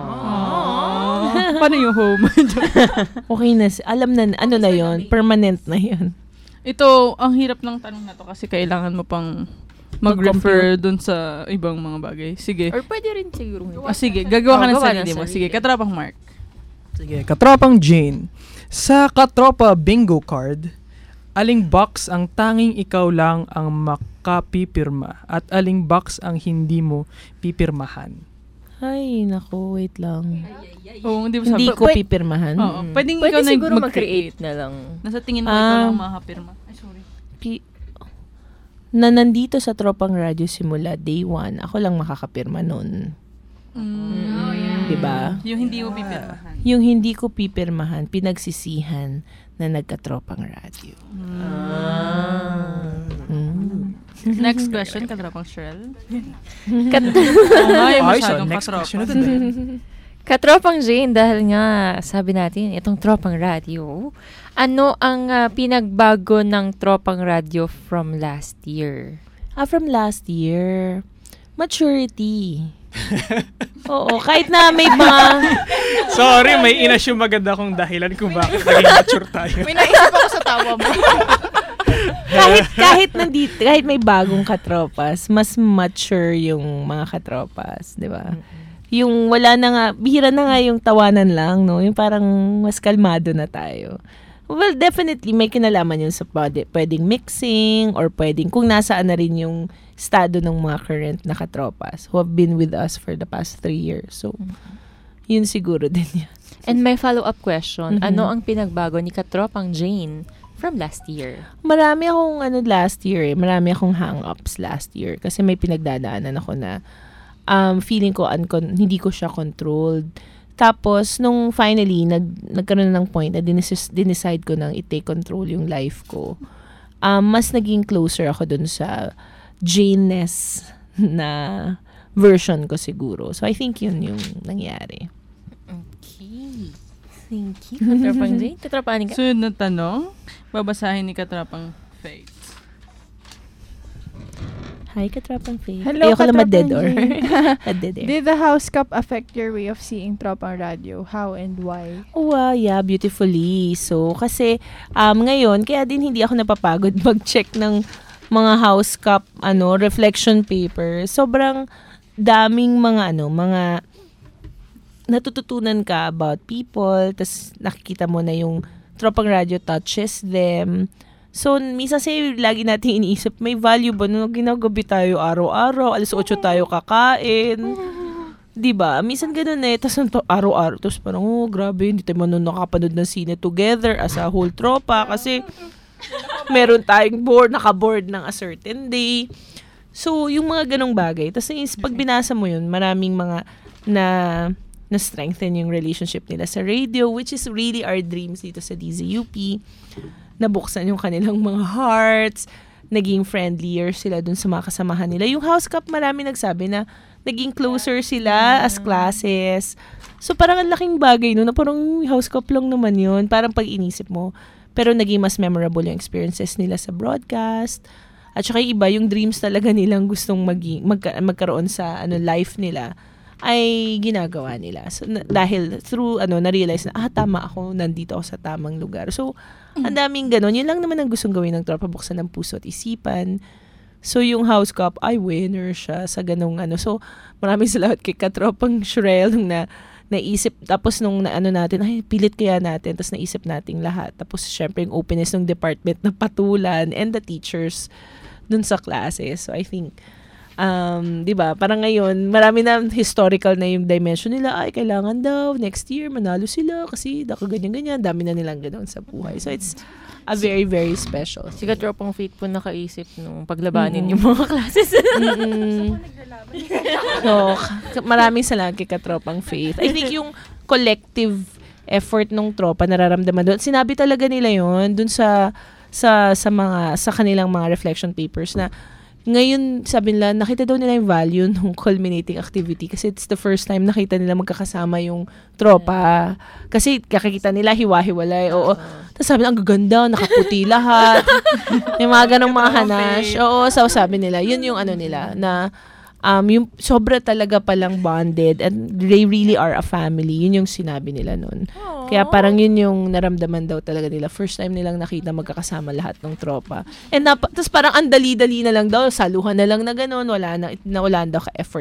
Speaker 1: Paano yung home?
Speaker 8: Okay na. Alam na, ano na yon, permanent na yon.
Speaker 1: Ito, ang hirap ng tanong na to kasi kailangan mo pang mag-refer dun sa ibang mga bagay. Sige.
Speaker 6: Or pwede rin siguro.
Speaker 1: Sige, gagawa ka ng sarili mo. Sige, Katropang Mark.
Speaker 7: Sige, Katropang Jane. Sa Katropa Bingo Card, aling box ang tanging ikaw lang ang makapipirma at aling box ang hindi mo pipirmahan?
Speaker 8: Ay, naku, wait lang.
Speaker 1: Hindi
Speaker 8: ko pipirmahan.
Speaker 1: Oo, pwedeng
Speaker 6: Pwede
Speaker 1: ikaw na
Speaker 6: siguro
Speaker 1: mag-create
Speaker 6: na lang.
Speaker 1: Nasa tingin mo ikaw lang makapirma. Ay, sorry.
Speaker 8: Na nandito sa Tropang Radio simula day 1, ako lang makakapirma nun. Diba?
Speaker 1: Yung hindi mo pipirmahan.
Speaker 8: Yung hindi ko pipirmahan, pinagsisihan na nagka-Tropang Radio.
Speaker 1: Next question, Katropang Shrel.
Speaker 6: Katropang Jane, dahil nga sabi natin, itong Tropang Radio, ano ang pinagbago ng Tropang Radio from last year?
Speaker 8: From last year, maturity. Oo, kahit na may mga...
Speaker 7: Sorry, may inassume agad akong dahilan kung bakit naging mature tayo.
Speaker 9: May naisip ako sa tawa mo.
Speaker 8: kahit may bagong katropas, mas mature yung mga katropas, di ba? Yung wala na nga, bihira na nga yung tawanan lang, no? Yung parang mas kalmado na tayo. Well, definitely may kinalaman yun sa pwedeng mixing or pwedeng kung nasaan na rin yung estado ng mga current na katropas who have been with us for the past 3 years. So, yun siguro din yan.
Speaker 6: And my follow-up question, ano ang pinagbago ni Katropang Jane from last year?
Speaker 8: Marami akong last year marami akong hang-ups last year kasi may pinagdadaanan ako na feeling ko hindi ko siya controlled. Tapos, nung finally, nagkaroon ng point na dinicide ko nang i-take control yung life ko, mas naging closer ako dun sa Jane-ness na version ko siguro. So, I think yun yung nangyari.
Speaker 6: Okay. Thank you, Katropang Jane. Katropang Anika.
Speaker 1: Sunod na tanong, babasahin ni Katropang Faith.
Speaker 8: Hi, Katropang Faith.
Speaker 9: Hello,
Speaker 8: Ayoko lang
Speaker 9: Katropang
Speaker 8: ma-dead air.
Speaker 9: Did the house cup affect your way of seeing Tropang Radio? How and why?
Speaker 8: Yeah, beautifully. So, kasi ngayon, kaya din hindi ako napapagod mag-check ng mga house cup reflection paper. Sobrang daming mga natututunan ka about people, tas nakikita mo na yung Tropang Radio touches them. So, minsan lagi natin iniisip, may value ba nung ginagabi tayo araw-araw, alas 8 tayo kakain. Diba? Minsan ganun tapos araw-araw, tapos parang, grabe, hindi tayo nakapanood ng sine together as a whole tropa, kasi Meron tayong naka-board ng a certain day. So, yung mga ganong bagay. Tapos, pag binasa mo yun, maraming mga na-strengthen yung relationship nila sa radio, which is really our dreams dito sa DZUP. Nabuksan yung kanilang mga hearts, naging friendlier sila dun sa mga kasamahan nila. Yung House Cup, marami nagsabi na naging closer sila as classes. So, parang ang laking bagay no, na parang House Cup lang naman yun. Parang pag-inisip mo. Pero naging mas memorable yung experiences nila sa broadcast. At saka iba, yung dreams talaga nilang gustong magkaroon sa life nila ay ginagawa nila. So, dahil through, na-realize na, tama ako, nandito ako sa tamang lugar. So, ang daming ganon. Yun lang naman ang gustong gawin ng tropa, buksan ng puso at isipan. So, yung House Cup, ay winner siya sa ganong So, maraming salamat kay Katropang Shurel nung naisip. Tapos nung natin, ay, pilit kaya natin. Tapos naisip nating lahat. Tapos, syempre, yung openness ng department na patulan and the teachers dun sa classes. So, I think, di ba, parang ngayon, marami na historical na yung dimension nila. Ay, kailangan daw, next year, manalo sila kasi ganyan-ganyan. Dami na nilang ganoon sa buhay. So, it's a very, very special.
Speaker 6: Si Katropang Faith po nakaisip nung paglabanin yung mga classes.
Speaker 8: So, maraming salamat kay Katropang Faith. I think yung collective effort ng tropa nararamdaman doon. Sinabi talaga nila yon dun sa kanilang mga reflection papers na ngayon, sabi nila, nakita daw nila yung value ng culminating activity kasi it's the first time nakita nila magkakasama yung tropa. Kasi kakikita nila hiwa-hiwalay. Oo. Tapos sabi nila, ang gaganda, nakaputi lahat. Yung mga ganong mga hanash. Oo, so sabi nila, yun yung nila, na yung sobra talaga palang bonded and they really are a family. Yun yung sinabi nila nun. Kaya parang yun yung naramdaman daw talaga nila. First time nilang nakita magkakasama lahat ng tropa. And tapos parang ang dali-dali na lang daw, saluhan na lang na gano'n, wala daw ka-effort.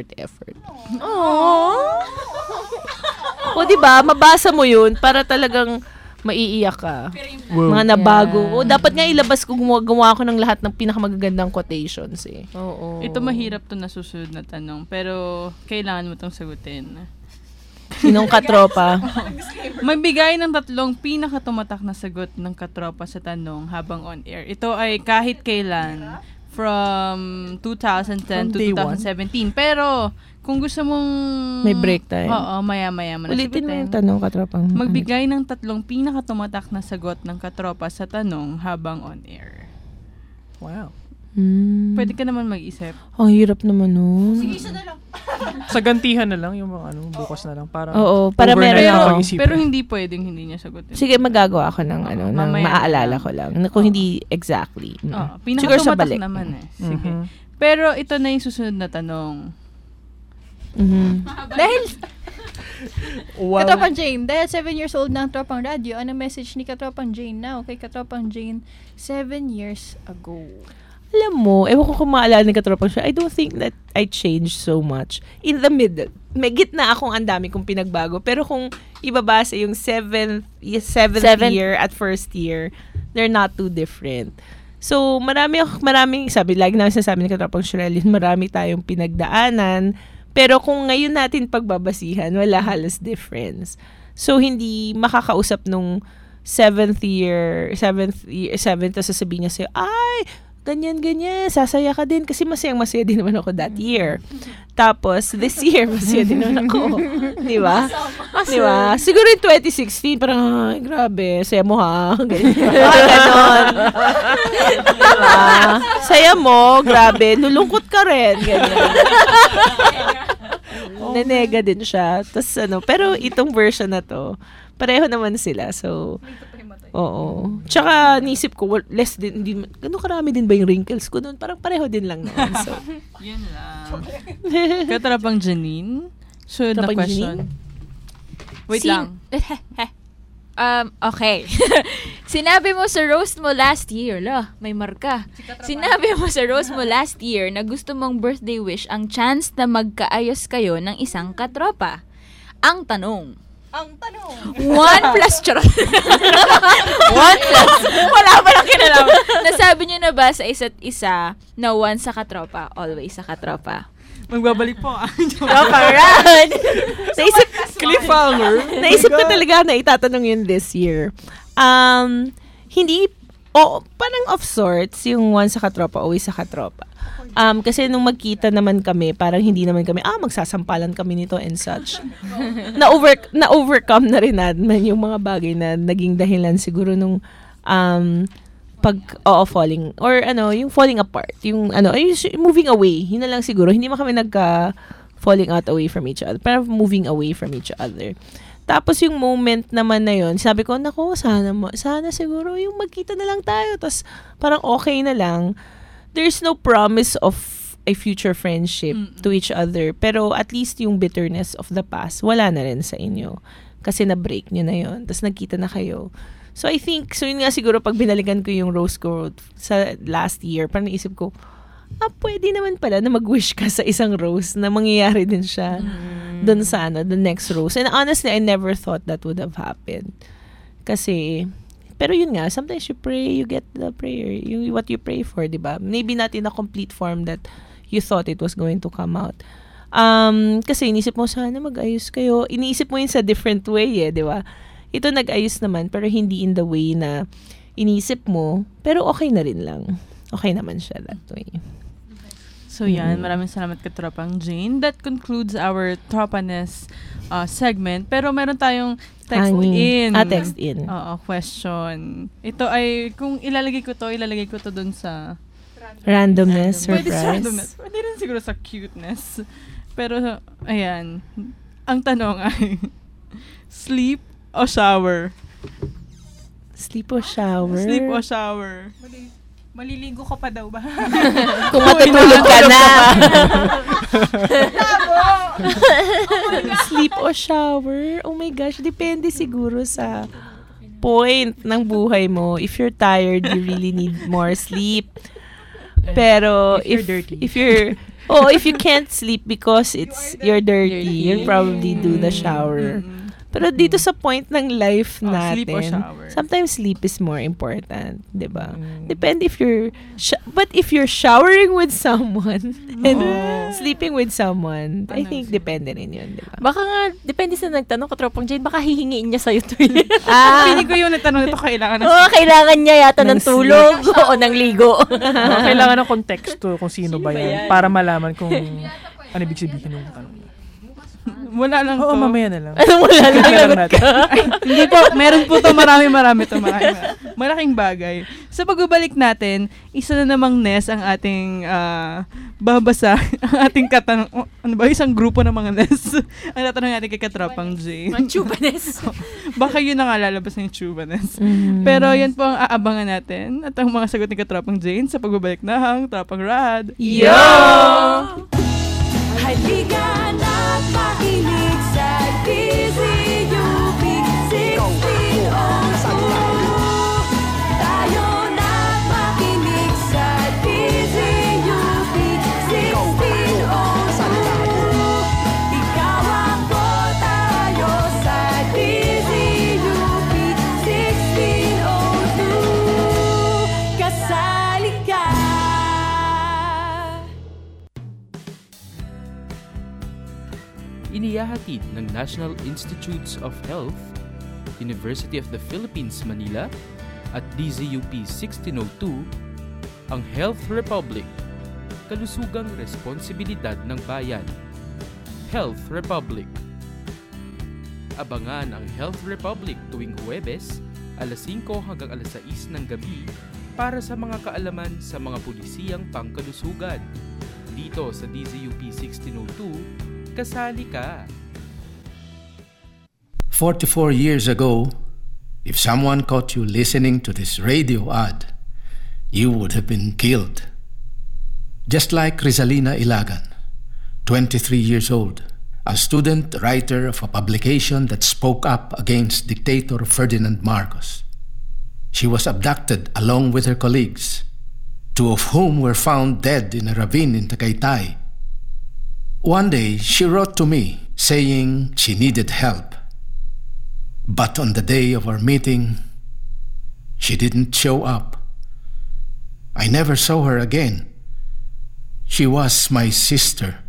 Speaker 8: O diba, mabasa mo yun para talagang maiiyak ka.
Speaker 7: Wow.
Speaker 8: Mga nabago. O, dapat nga ilabas ko, gumawa ko ng lahat ng pinakamagagandang quotations eh.
Speaker 6: Oo.
Speaker 1: Ito mahirap to na susunod na tanong, pero kailangan mo tong sagutin.
Speaker 8: Sinong katropa?
Speaker 1: Magbigay ng 3 pinakatumatak na sagot ng katropa sa tanong habang on air. Ito ay kahit kailan from 2010 to 2017. Pero kung gusto mong
Speaker 8: may break time.
Speaker 1: Oo, maya-maya mo na
Speaker 8: ulitin mo
Speaker 1: sagutin.
Speaker 8: yung tanong, katropang.
Speaker 1: Magbigay ng 3 pinakatumatak na sagot ng katropa sa tanong habang on air.
Speaker 7: Wow.
Speaker 1: Pwede ka naman mag-isip.
Speaker 8: Ang hirap naman nun.
Speaker 9: Sige, isa na lang.
Speaker 7: Sa gantihan na lang, yung mga bukas na lang. Para
Speaker 8: Oo, para
Speaker 7: overnight
Speaker 8: meron
Speaker 7: na
Speaker 8: ako.
Speaker 7: pag-isipan.
Speaker 1: Pero hindi pwedeng hindi niya sagutin.
Speaker 8: Sige, magagawa ako ng
Speaker 1: mamaya
Speaker 8: maaalala ko lang. Kung hindi exactly. Siguro sa
Speaker 1: pinakatumatak
Speaker 8: balik.
Speaker 1: naman eh. Sige. Pero ito na yung susunod na tanong.
Speaker 9: Dahil,
Speaker 7: Wow.
Speaker 9: Katropang Jane, dahil 7 years old na ang Tropang Radio, anong message ni Katropang Jane now kay Katropang Jane 7 years ago?
Speaker 8: Alam mo, ewan ko kung maalala ni Katropang siya, I don't think that I changed so much. In the middle, may gitna akong ang dami kong pinagbago. Pero kung ibabasa yung seventh year at first year, they're not too different. So, maraming sabi, lagi namin sinasabi ni Katropang Shirley, marami tayong pinagdaanan. Pero kung ngayon natin pagbabasihan, wala halos difference. So, hindi makakausap nung 7th year, tapos sasabihin niya sa'yo, ay, ganyan, sasaya ka din. Kasi masaya din naman ako that year. Tapos, this year, masaya din naman ako. Di ba? Di ba? Siguro in 2016, parang, ay, grabe, saya mo ha. Ganon. Diba? Saya mo, grabe, nulungkot ka rin. Ganyan. Nenega din siya. Tapos, pero itong version na to, pareho naman sila. So, oo. Tsaka, nisip ko, less din, gano'n karami din ba yung wrinkles ko doon? Parang pareho din lang naman. So,
Speaker 1: yun lang. Katrapang Janine, sunod na question. Wait lang.
Speaker 6: Okay. Sinabi mo sa roast mo last year, may marka. Sinabi mo sa roast mo last year na gusto mong birthday wish ang chance na magkaayos kayo ng isang katropa. Ang tanong. 1 plus charot. 1 plus. Wala pa lang kinalaman. Nasabi niyo na ba sa isa't isa na 1 sa katropa, always sa katropa?
Speaker 1: Magbabalik po.
Speaker 8: Kaparan! Naisip ko talaga na itatanong yun this year. Hindi parang of sorts, yung once sa katropa, always sa katropa. Kasi nung magkita naman kami, parang hindi naman kami, magsasampalan kami nito and such. Na-overcome na rin naman yung mga bagay na naging dahilan siguro nung falling, or yung falling apart, yung moving away. Yun na lang siguro. Hindi man kami falling out away from each other, pero moving away from each other. Tapos yung moment naman na yun, sabi ko, nako, sana siguro yung magkita na lang tayo. Tapos parang okay na lang. There's no promise of a future friendship to each other. Pero at least yung bitterness of the past, wala na rin sa inyo. Kasi na-break nyo na yun. Tapos nagkita na kayo. So I think, yun nga siguro pag binalikan ko yung rose gold sa last year, parang naisip ko, pwede naman pala na mag-wish ka sa isang rose na mangyayari din siya dun sa the next rose. And honestly, I never thought that would have happened. Kasi, pero yun nga, sometimes you pray, you get the prayer, yung what you pray for, diba? Maybe not in a complete form that you thought it was going to come out. Kasi inisip mo, sana mag-ayos kayo. Iniisip mo yun sa different way, diba? Ito nag-ayos naman, pero hindi in the way na inisip mo, pero okay na rin lang. Okay naman siya that way.
Speaker 1: So yan, maraming salamat ka Tropang Jane. That concludes our Tropanes segment. Pero meron tayong text in. Question. Ito ay, kung ilalagay ko to dun sa
Speaker 8: randomness, surprise.
Speaker 1: Pwede sa randomness. Pwede rin siguro sa cuteness. Pero, ayan. Ang tanong ay, sleep o shower?
Speaker 8: Sleep o shower?
Speaker 1: Sleep o shower?
Speaker 9: Maliligo ka pa daw ba?
Speaker 8: Kung matutulog ka na. Sleep o shower? Oh my gosh, depende siguro sa point ng buhay mo. If you're tired, you really need more sleep. Pero if you can't sleep because you're dirty, you'll probably do the shower. Pero dito sa point ng life natin,
Speaker 1: sleep or shower?
Speaker 8: Sometimes sleep is more important, 'di ba? Depende if you're but if you're showering with someone and sleeping with someone, I think depende rin 'yun, 'di ba?
Speaker 12: Baka nga depende sa nagtanong Katropang Jane, baka hihingiin niya sa'yo 'to.
Speaker 1: Feeling ko yung nagtanong ito kailangan
Speaker 12: kailangan niya yata ng tulog o ng ligo.
Speaker 7: Kailangan ng konteksto kung sino ba yan para malaman kung ano ibig sabihin ng tanong.
Speaker 1: Wala lang to.
Speaker 7: Mamaya na lang.
Speaker 12: Wala lang
Speaker 7: natin.
Speaker 1: Hindi po, meron po to marami to. Malaking bagay. Sa pagbabalik natin, isa na namang Ness ang ating babasa, ang ating katanong, isang grupo ng mga Ness. Ang tatanong natin kay Katropang Jane.
Speaker 12: Mga Chubanes.
Speaker 1: Baka yun na nga lalabas ng Chubanes. Pero yan po ang aabangan natin at ang mga sagot ni Katropang Jane sa pagbabalik ng Tropang Rad.
Speaker 2: Yo! Halika na't makinig sa DZUP 1602. Tayo na't makinig sa DZUP 1602. Ikaw ako, tayo sa DZUP 1602. Kasali ka.
Speaker 13: Inihahatid ng National Institutes of Health, University of the Philippines, Manila at DZUP 1602 ang Health Republic, kalusugang responsibilidad ng bayan. Health Republic. Abangan ang Health Republic tuwing Huwebes, alas 5 hanggang alas 6 ng gabi para sa mga kaalaman sa mga pulisiyang pangkalusugan. Dito sa DZUP 1602, kasali ka.
Speaker 14: 44 years ago, if someone caught you listening to this radio ad, you would have been killed. Just like Rizalina Ilagan, 23 years old, a student writer of a publication that spoke up against dictator Ferdinand Marcos. She was abducted along with her colleagues, two of whom were found dead in a ravine in Tagaytay. One day, she wrote to me saying she needed help. But on the day of our meeting, she didn't show up. I never saw her again. She was my sister.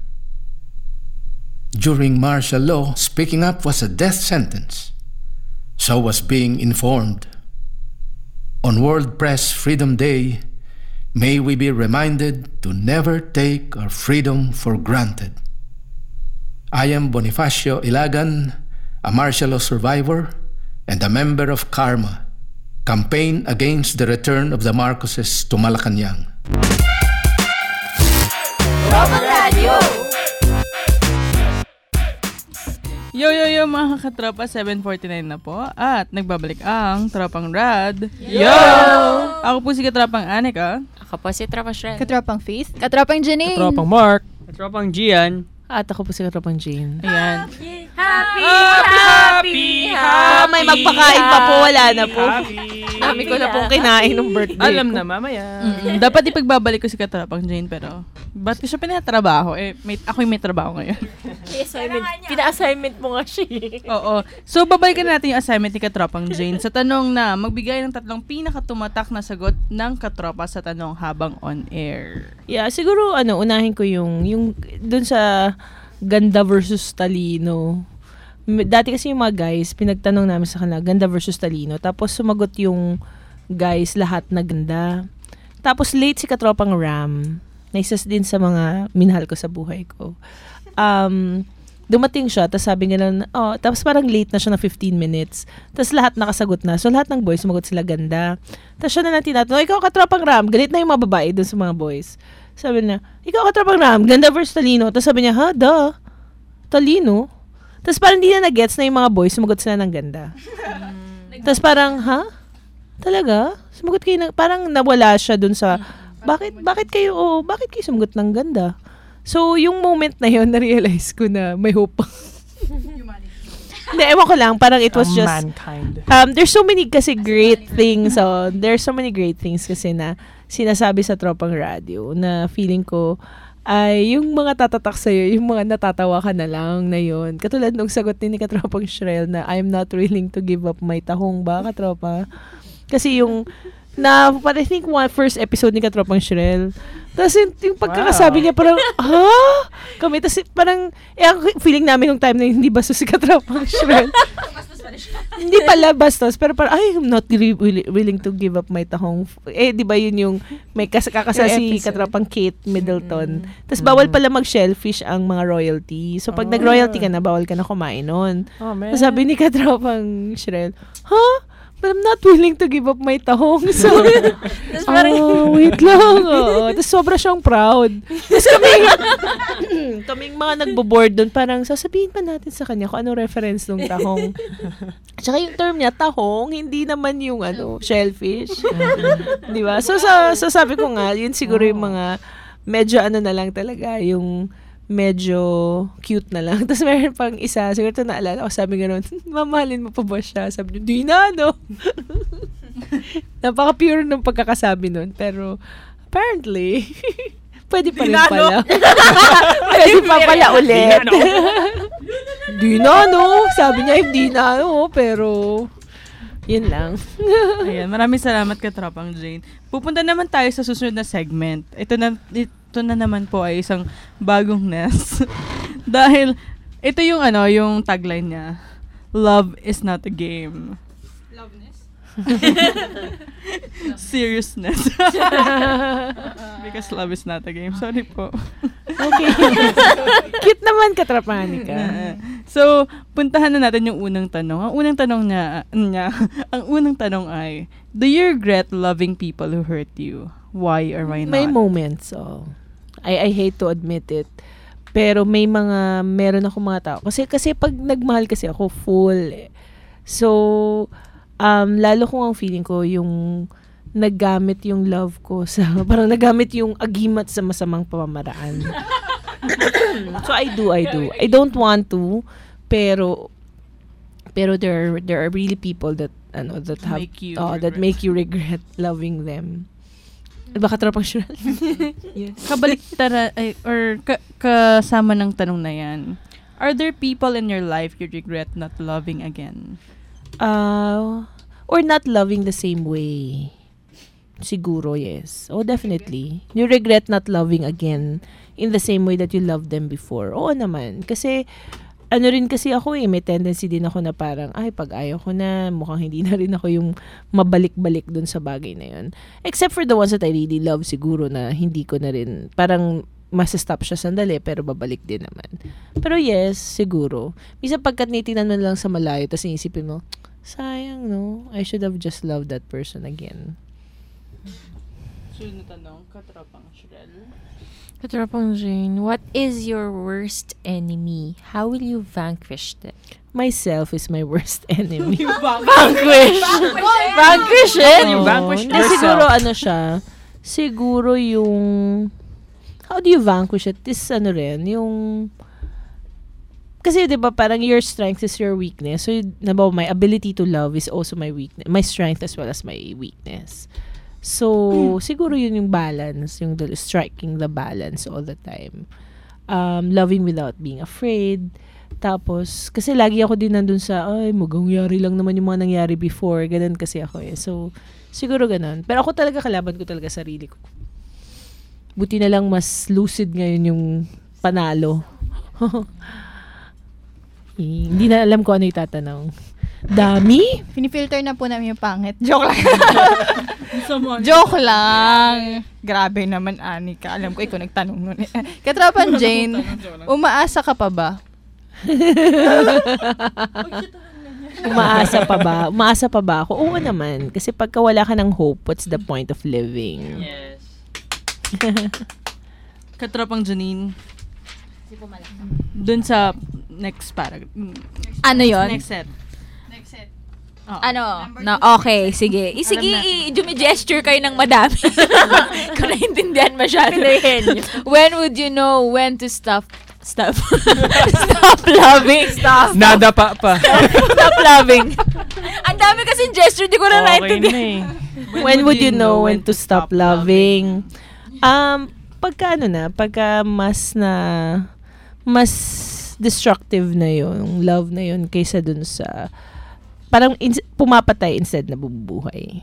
Speaker 14: During martial law, speaking up was a death sentence. So was being informed. on World Press Freedom Day, may we be reminded to never take our freedom for granted. I am Bonifacio Ilagan, a martial law survivor and a member of CARMA, Campaign Against the Return of the Marcoses to Malacanang.
Speaker 6: Tropang Radio!
Speaker 1: Yo mga katropa, 7:49 na po at nagbabalik ang Tropang Rad.
Speaker 6: Yo!
Speaker 1: Ako po si Katropang Anika.
Speaker 6: Ako po si Tropang Shred.
Speaker 9: Katropang Faith.
Speaker 6: Katropang Janine.
Speaker 7: Katropang Mark.
Speaker 3: Katropang Gian.
Speaker 8: At ako po si Katropang Jane.
Speaker 1: Ayan.
Speaker 6: Happy!
Speaker 8: May magpakain pa po, wala na po. Dami ko na pong kinain ng birthday
Speaker 7: Alam
Speaker 8: ko.
Speaker 7: na mamaya.
Speaker 1: Dapat ipagbabalik ko si Katropang Jane pero ba't ko siya pinatrabaho? Ako yung may trabaho ngayon.
Speaker 12: Pina-assignment mo nga siya.
Speaker 1: Oo. So, babalikan natin yung assignment ni Katropang Jane sa tanong na magbigay ng 3 pinakatumatak na sagot ng katropa sa tanong habang on air.
Speaker 8: Yeah, siguro unahin ko yung dun sa ganda versus talino. Dati kasi yung mga guys, pinagtanong namin sa kanila, ganda versus talino. Tapos sumagot yung guys lahat na ganda. Tapos late si Katropang Ram, na isa din sa mga minahal ko sa buhay ko. Dumating siya, tapos sabi nga lang, tapos parang late na siya na 15 minutes. Tapos lahat nakasagot na. So lahat ng boys, sumagot sila ganda. Tapos siya na lang tinatanong, ikaw Katropang Ram, galit na yung mga babae dun sa mga boys. Sabi niya, ikaw Katropang Ram, ganda versus talino. Tapos sabi niya, talino? Tapos parang hindi na nag-gets na yung mga boys, sumagot sila ng ganda. Tapos parang, talaga? Sumagot kayo parang nawala siya dun sa, bakit kayo sumagot ng ganda? So, yung moment na yun, na-realize ko na may hope. Hindi, ewan ko lang, parang it was just,
Speaker 7: mankind.
Speaker 8: There's so many kasi great things, there's so many great things kasi na sinasabi sa Tropang Radio na feeling ko, ay yung mga tatatak sa'yo, yung mga natatawa ka na lang na yun. Katulad nung sagot ni Katropang Shrel na I'm not willing to give up my tahong ba, Katropa? Kasi yung I think first episode ni Katropang Shrel. Tapos yung pagkakasabi niya parang, kami, tapos parang, ang feeling namin nung time na hindi bastos si Katropang Shrel. Hindi pala bastos, pero parang, I'm not willing to give up my tahong. Di ba yun yung may kakasa si Katropang Kate Middleton. Tapos bawal pala mag-shellfish ang mga royalty. So pag nag-royalty ka na, bawal ka na kumain nun. Tapos sabi ni Katropang Shrel, but I'm not willing to give up my tahong. So, wait lang. Tapos sobra siyang proud. Tapos kaming mga nagbo-board doon, parang sasabihin pa natin sa kanya kung anong reference ng tahong. Tsaka yung term niya, tahong, hindi naman yung shellfish. Di ba? So sabi ko nga, yun siguro yung mga medyo na lang talaga, yung medyo cute na lang. Tapos meron pang isa, siguro ito naalala ko, sabi gano'n, mamahalin mo pa ba siya? Sabi niya, di na, Napaka-pure ng pagkakasabi nun. Pero, apparently, pwede pa rin pala. Pwede pa pala ulit. Di na, Sabi niya, hindi na, pero, yun lang.
Speaker 1: Ayan, maraming salamat Katropang Jane. Pupunta naman tayo sa susunod na segment. Ito na naman po ay isang bagong nest. Dahil ito yung yung tagline niya. Love is not a game. Loveness? Seriousness. Because love is not a game. Sorry po.
Speaker 8: Okay. Cute naman Katropanica.
Speaker 1: So, puntahan na natin yung unang tanong. Ang unang tanong ay, do you regret loving people who hurt you? Why or why not?
Speaker 8: May moments, I hate to admit it. Pero meron ako mga tao. Kasi pag nagmahal kasi ako, full. So, lalo kong ang feeling ko, yung naggamit yung love ko parang nagamit yung agimat sa masamang pamamaraan. So, I do. I don't want to, pero there are really people that make you regret loving them. Baka Tropang Shrel.
Speaker 1: Yes. Kabaliktara or kasama ng tanong na yan. Are there people in your life you regret not loving again?
Speaker 8: Or not loving the same way? Siguro, yes. Definitely. You regret not loving again in the same way that you loved them before. Oo naman. Kasi ano rin kasi ako may tendency din ako na parang, pag ayaw ko na, mukhang hindi na rin ako yung mabalik-balik dun sa bagay na yun. Except for the ones that I really love, siguro na hindi ko na rin, parang masastop siya sandali, pero babalik din naman. Pero yes, siguro. Minsan pagkat nitinan mo lang sa malayo, tapos inisipin mo, sayang, no? I should have just loved that person again.
Speaker 1: Sunod na tanong, Katropang Shrel.
Speaker 12: Katropang Jane, what is your worst enemy? How will you vanquish them?
Speaker 8: Myself is my worst enemy.
Speaker 12: Vanquish! Vanquish it!
Speaker 8: You vanquish yourself. Siguro siguro yung, how do you vanquish it? This rin, yung, kasi diba parang your strength is your weakness. So, my ability to love is also my weakness. My strength as well as my weakness. So, siguro yun yung balance, yung striking the balance all the time. Loving without being afraid. Tapos, kasi lagi ako din nandun sa, magangyari lang naman yung mga nangyari before. Ganun kasi ako So, siguro ganun. Pero ako talaga, kalaban ko talaga sarili ko. Buti na lang mas lucid ngayon yung panalo. Hindi na alam ko ano itatanong. Dami?
Speaker 9: Pinifilter na po namin yung pangit. Joke lang. Joke lang. Grabe naman, Anika. Alam ko, ikaw nagtanong nun. Katropang Jane, umaasa ka pa ba?
Speaker 8: Umaasa pa ba? Umaasa pa ba ako? Oo naman. Kasi pagka wala ka ng hope, what's the point of living?
Speaker 1: Yes. Katropang Janine. Dun sa next paragraph.
Speaker 6: Ano yun?
Speaker 1: Next set.
Speaker 6: Okay, sige. Gesture kayo ng madami. Kung naintindihan masyado. When would you know when to stop loving?
Speaker 7: Nada pa.
Speaker 6: Stop loving. Ang dami kasing gesture, di ko na naintindihan.
Speaker 8: When would you know when to stop loving? Pagka mas destructive na yung love na yun kaysa dun sa parang pumapatay instead na bubuhay.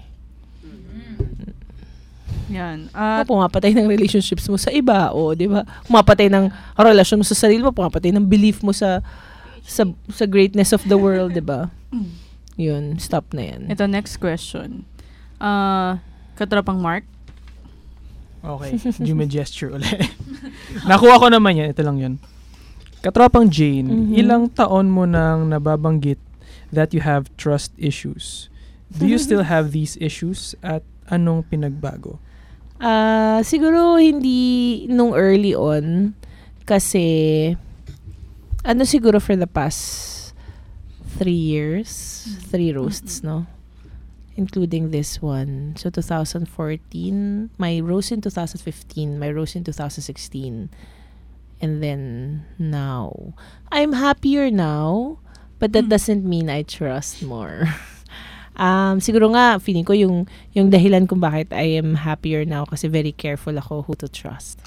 Speaker 1: Yan.
Speaker 8: Pumapatay ng relationships mo sa iba, di ba? Pumapatay ng relasyon mo sa sarili mo, pumapatay ng belief mo sa greatness of the world, di ba? Yun, stop na yan.
Speaker 1: Ito, next question. Katropang Mark?
Speaker 7: Okay, human gesture ulit. Nakuha ko naman yan, ito lang yun. Katropang Jane, ilang taon mo nang nababanggit that you have trust issues? Do you still have these issues at anong pinagbago?
Speaker 8: Siguro hindi nung early on kasi siguro for the past 3 years, 3 roasts, no? Including this one. So 2014, my roast in 2015, my roast in 2016. And then now, I'm happier now, but that doesn't mean I trust more. Siguro nga, feeling ko yung dahilan kung bakit I am happier now kasi very careful ako who to trust.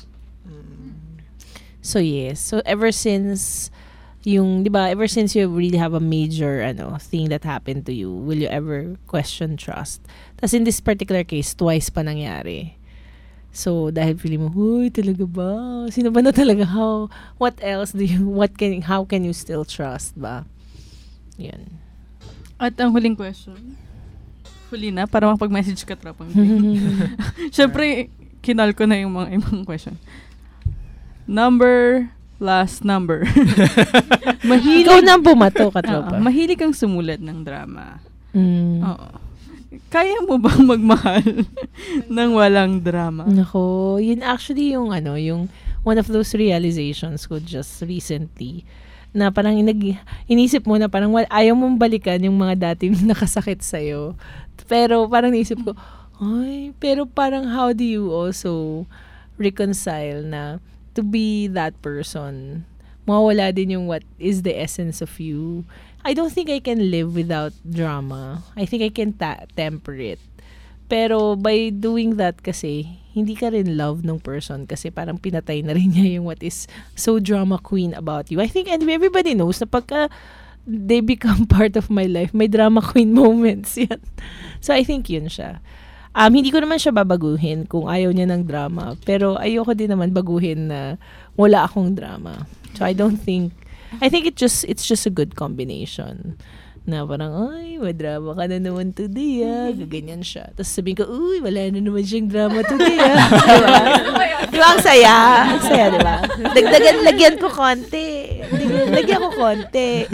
Speaker 8: So yes, so ever since you really have a major thing that happened to you, will you ever question trust? Tas in this particular case, twice pa nangyari. So, dahil feeling mo, huy, talaga ba? Sino ba na talaga? How can you still trust ba? Yan.
Speaker 1: At ang huling question. Huli na, para makapag-message ka Katropang. Siyempre, kinal ko na yung mga ibang question. Last number.
Speaker 8: Ikaw na bumato, Katropa.
Speaker 1: Mahilig kang sumulat ng drama. Oo. Kaya mo bang magmahal ng walang drama?
Speaker 8: Nako, yun actually yung one of those realizations ko just recently na parang inisip mo na parang ayaw mong balikan yung mga dating nakasakit sa'yo. Pero parang naisip ko, pero parang how do you also reconcile na to be that person? Mawawala din yung what is the essence of you. I don't think I can live without drama. I think I can temper it. Pero by doing that kasi, hindi ka rin love ng person kasi parang pinatay na rin niya yung what is so drama queen about you. I think everybody knows na pagka they become part of my life, may drama queen moments yan. So I think yun siya. Hindi ko naman siya babaguhin kung ayaw niya ng drama. Pero ayoko din naman baguhin na wala akong drama. So I don't think I think it's just a good combination. Na parang, ay, may drama ka na naman today, gaganyan siya. Tapos sabihin ko, uy, wala na naman siyang drama today, diba? Diba, ang saya? Ang saya, diba? Lagyan ko konti. Lagyan ko konti.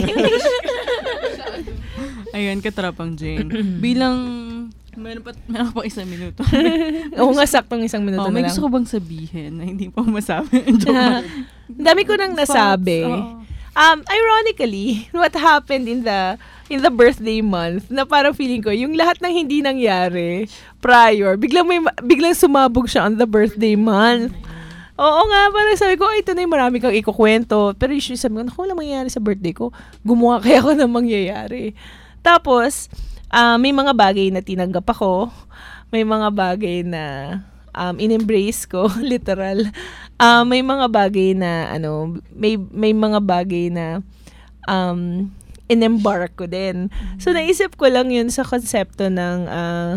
Speaker 1: Ayun, Katropang Jane. Bilang, meron pa isang minuto.
Speaker 8: Oo nga, saktong isang minuto na
Speaker 1: may
Speaker 8: lang.
Speaker 1: gusto ko bang sabihin na hindi pa masabi?
Speaker 8: Dami ko nang nasabi. Ironically, what happened in the birthday month, na parang feeling ko, yung lahat ng hindi nangyari prior, biglang sumabog siya on the birthday month. Oo nga, parang sabi ko, ito na yung marami kang ikukwento. Pero usually sabi ko, naku, wala mangyayari sa birthday ko. Gumawa kaya ako ng mangyayari. Tapos, may mga bagay na tinanggap ako. May mga bagay na in-embrace ko, literal. May mga bagay na, may mga bagay na in-embark ko din. So, naisip ko lang yun sa konsepto ng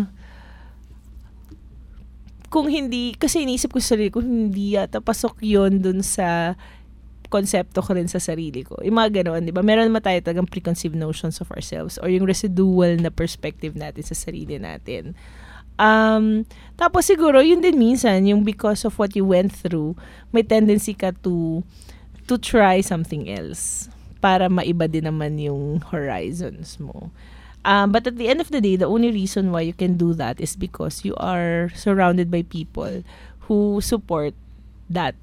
Speaker 8: kung hindi, kasi iniisip ko sa sarili ko, hindi yata pasok yun dun sa konsepto ko rin sa sarili ko. Yung mga ganoon, di ba? Meron naman tayo talagang preconceived notions of ourselves or yung residual na perspective natin sa sarili natin. Tapos siguro, yun din minsan, yung because of what you went through, may tendency ka to try something else para maiba din naman yung horizons mo. But at the end of the day, the only reason why you can do that is because you are surrounded by people who support that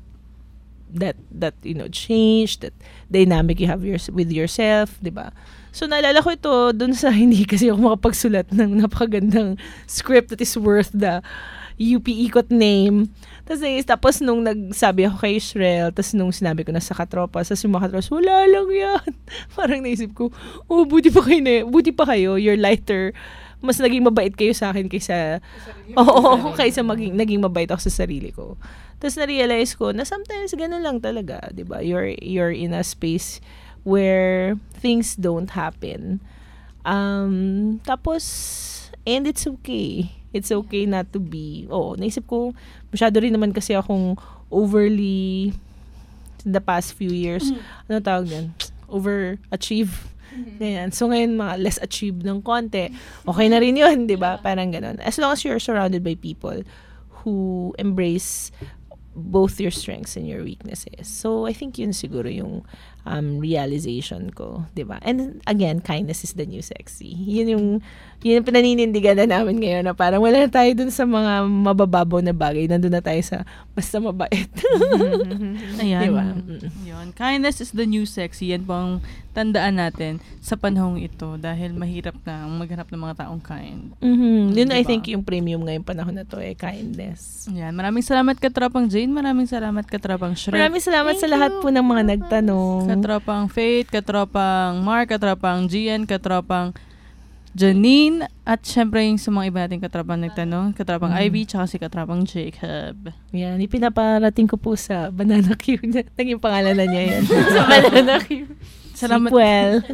Speaker 8: change, that dynamic you have with yourself, di ba? So, naalala ko ito dun sa hindi kasi ako makapagsulat ng napakagandang script that is worth the UP Ikot name. Tapos nung nagsabi ako kay Shrel, tapos nung sinabi ko na sa katropa, sa yung mga katropa, wala lang yan. Parang naisip ko, buti pa kayo, you're lighter. Mas naging mabait kayo sa akin kaysa naging mabait ako sa sarili ko. Tapos na-realize ko na sometimes ganun lang talaga, 'di ba? You're in a space where things don't happen. Tapos and it's okay. It's okay not to be. Naisip ko masyado rin naman kasi akong overly in the past few years. Ano tawag din? Overachieve. Ganyan. So ngayon mga less achieved ng konti. Okay na rin 'yun, 'di ba? Parang ganun. As long as you're surrounded by people who embrace both your strengths and your weaknesses. So, I think yun siguro yung realization ko, di ba? And again, kindness is the new sexy. Yun yung pinaninindigan na namin ngayon na parang wala na tayo dun sa mga mabababaw na bagay. Nandun na tayo sa basta mabait.
Speaker 1: Ayan.
Speaker 8: Diba?
Speaker 1: Yun. Kindness is the new sexy. Yan po ang tandaan natin sa panahong ito dahil mahirap na maghanap ng mga taong kind.
Speaker 8: Yun,
Speaker 1: diba?
Speaker 8: I think yung premium ngayong panahon na to kindness.
Speaker 1: Yan. Maraming salamat Katropang Jane. Maraming salamat Katropang Shrek.
Speaker 8: Maraming salamat sa lahat po ng mga nagtanong.
Speaker 1: Katropang Faith, Katropang Mark, Katropang Gian, Katropang Janine, at syempre yung sa mga iba nating katropang nagtanong, Katropang Ivy, tsaka si Katropang Jacob.
Speaker 8: Yan, ipinaparating ko po sa Banana Q. Naging pangalan na niya yan. Sa Banana Q.
Speaker 1: Salamat.
Speaker 8: Well.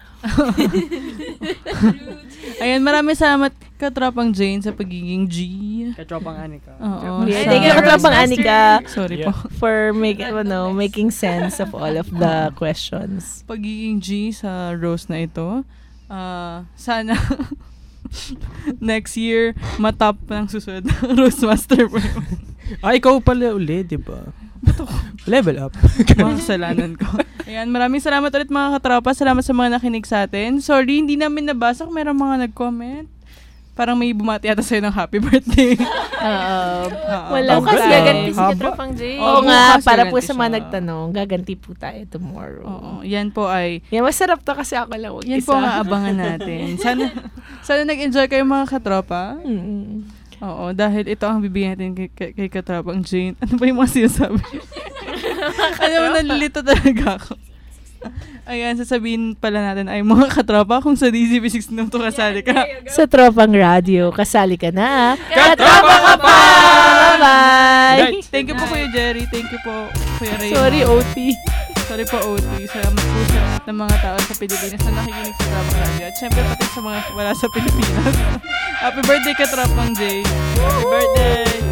Speaker 1: Ayan, maraming salamat Katropang Jane sa pagiging G.
Speaker 3: Katropang Anika.
Speaker 1: Oo.
Speaker 8: Thank you, Katropang Anika.
Speaker 1: Sorry po.
Speaker 8: For making sense of all of the questions.
Speaker 1: Pagiging G sa roast na ito. Sana next year matap ng susunod na Roastmaster po.
Speaker 7: Ikaw pala uli, di ba? Level up.
Speaker 1: Mga kasalanan ko. Ayan, maraming salamat ulit mga katropa. Salamat sa mga nakinig sa atin. Sorry, hindi namin nabasa kung meron mga nag-comment. Parang may bumati yata sa'yo ng happy birthday.
Speaker 8: Walang
Speaker 12: bukas gaganti si Katropang Jane.
Speaker 8: Oo nga, para po sa mga nagtanong, gaganti po tayo tomorrow.
Speaker 1: Oo, yan po ay...
Speaker 8: Yan, masarap to kasi ako lang
Speaker 1: yan po ang aabangan natin. Sana nag-enjoy kayo mga katropa. Oo, dahil ito ang bibigyan natin kay Katropang Jane. Ano ba yung mga sinasabi? Alam mo, nalilito talaga ako. Ayan, sasabihin pala natin ay mga katropa kung sa DZUP 16 kasali ka.
Speaker 8: Sa Tropang Radio, kasali ka na. Katropa ka pa! Bye-bye!
Speaker 1: Thank you po Kuya Jerry. Thank you po Kuya Ray.
Speaker 8: Sorry, OT.
Speaker 1: Sorry po, OT. Salamat po sa lahat ng mga tao sa Pilipinas na nakikinig sa Tropang Radio. At syempre pati sa mga wala sa Pilipinas. Happy birthday Katropang Jay. Happy birthday!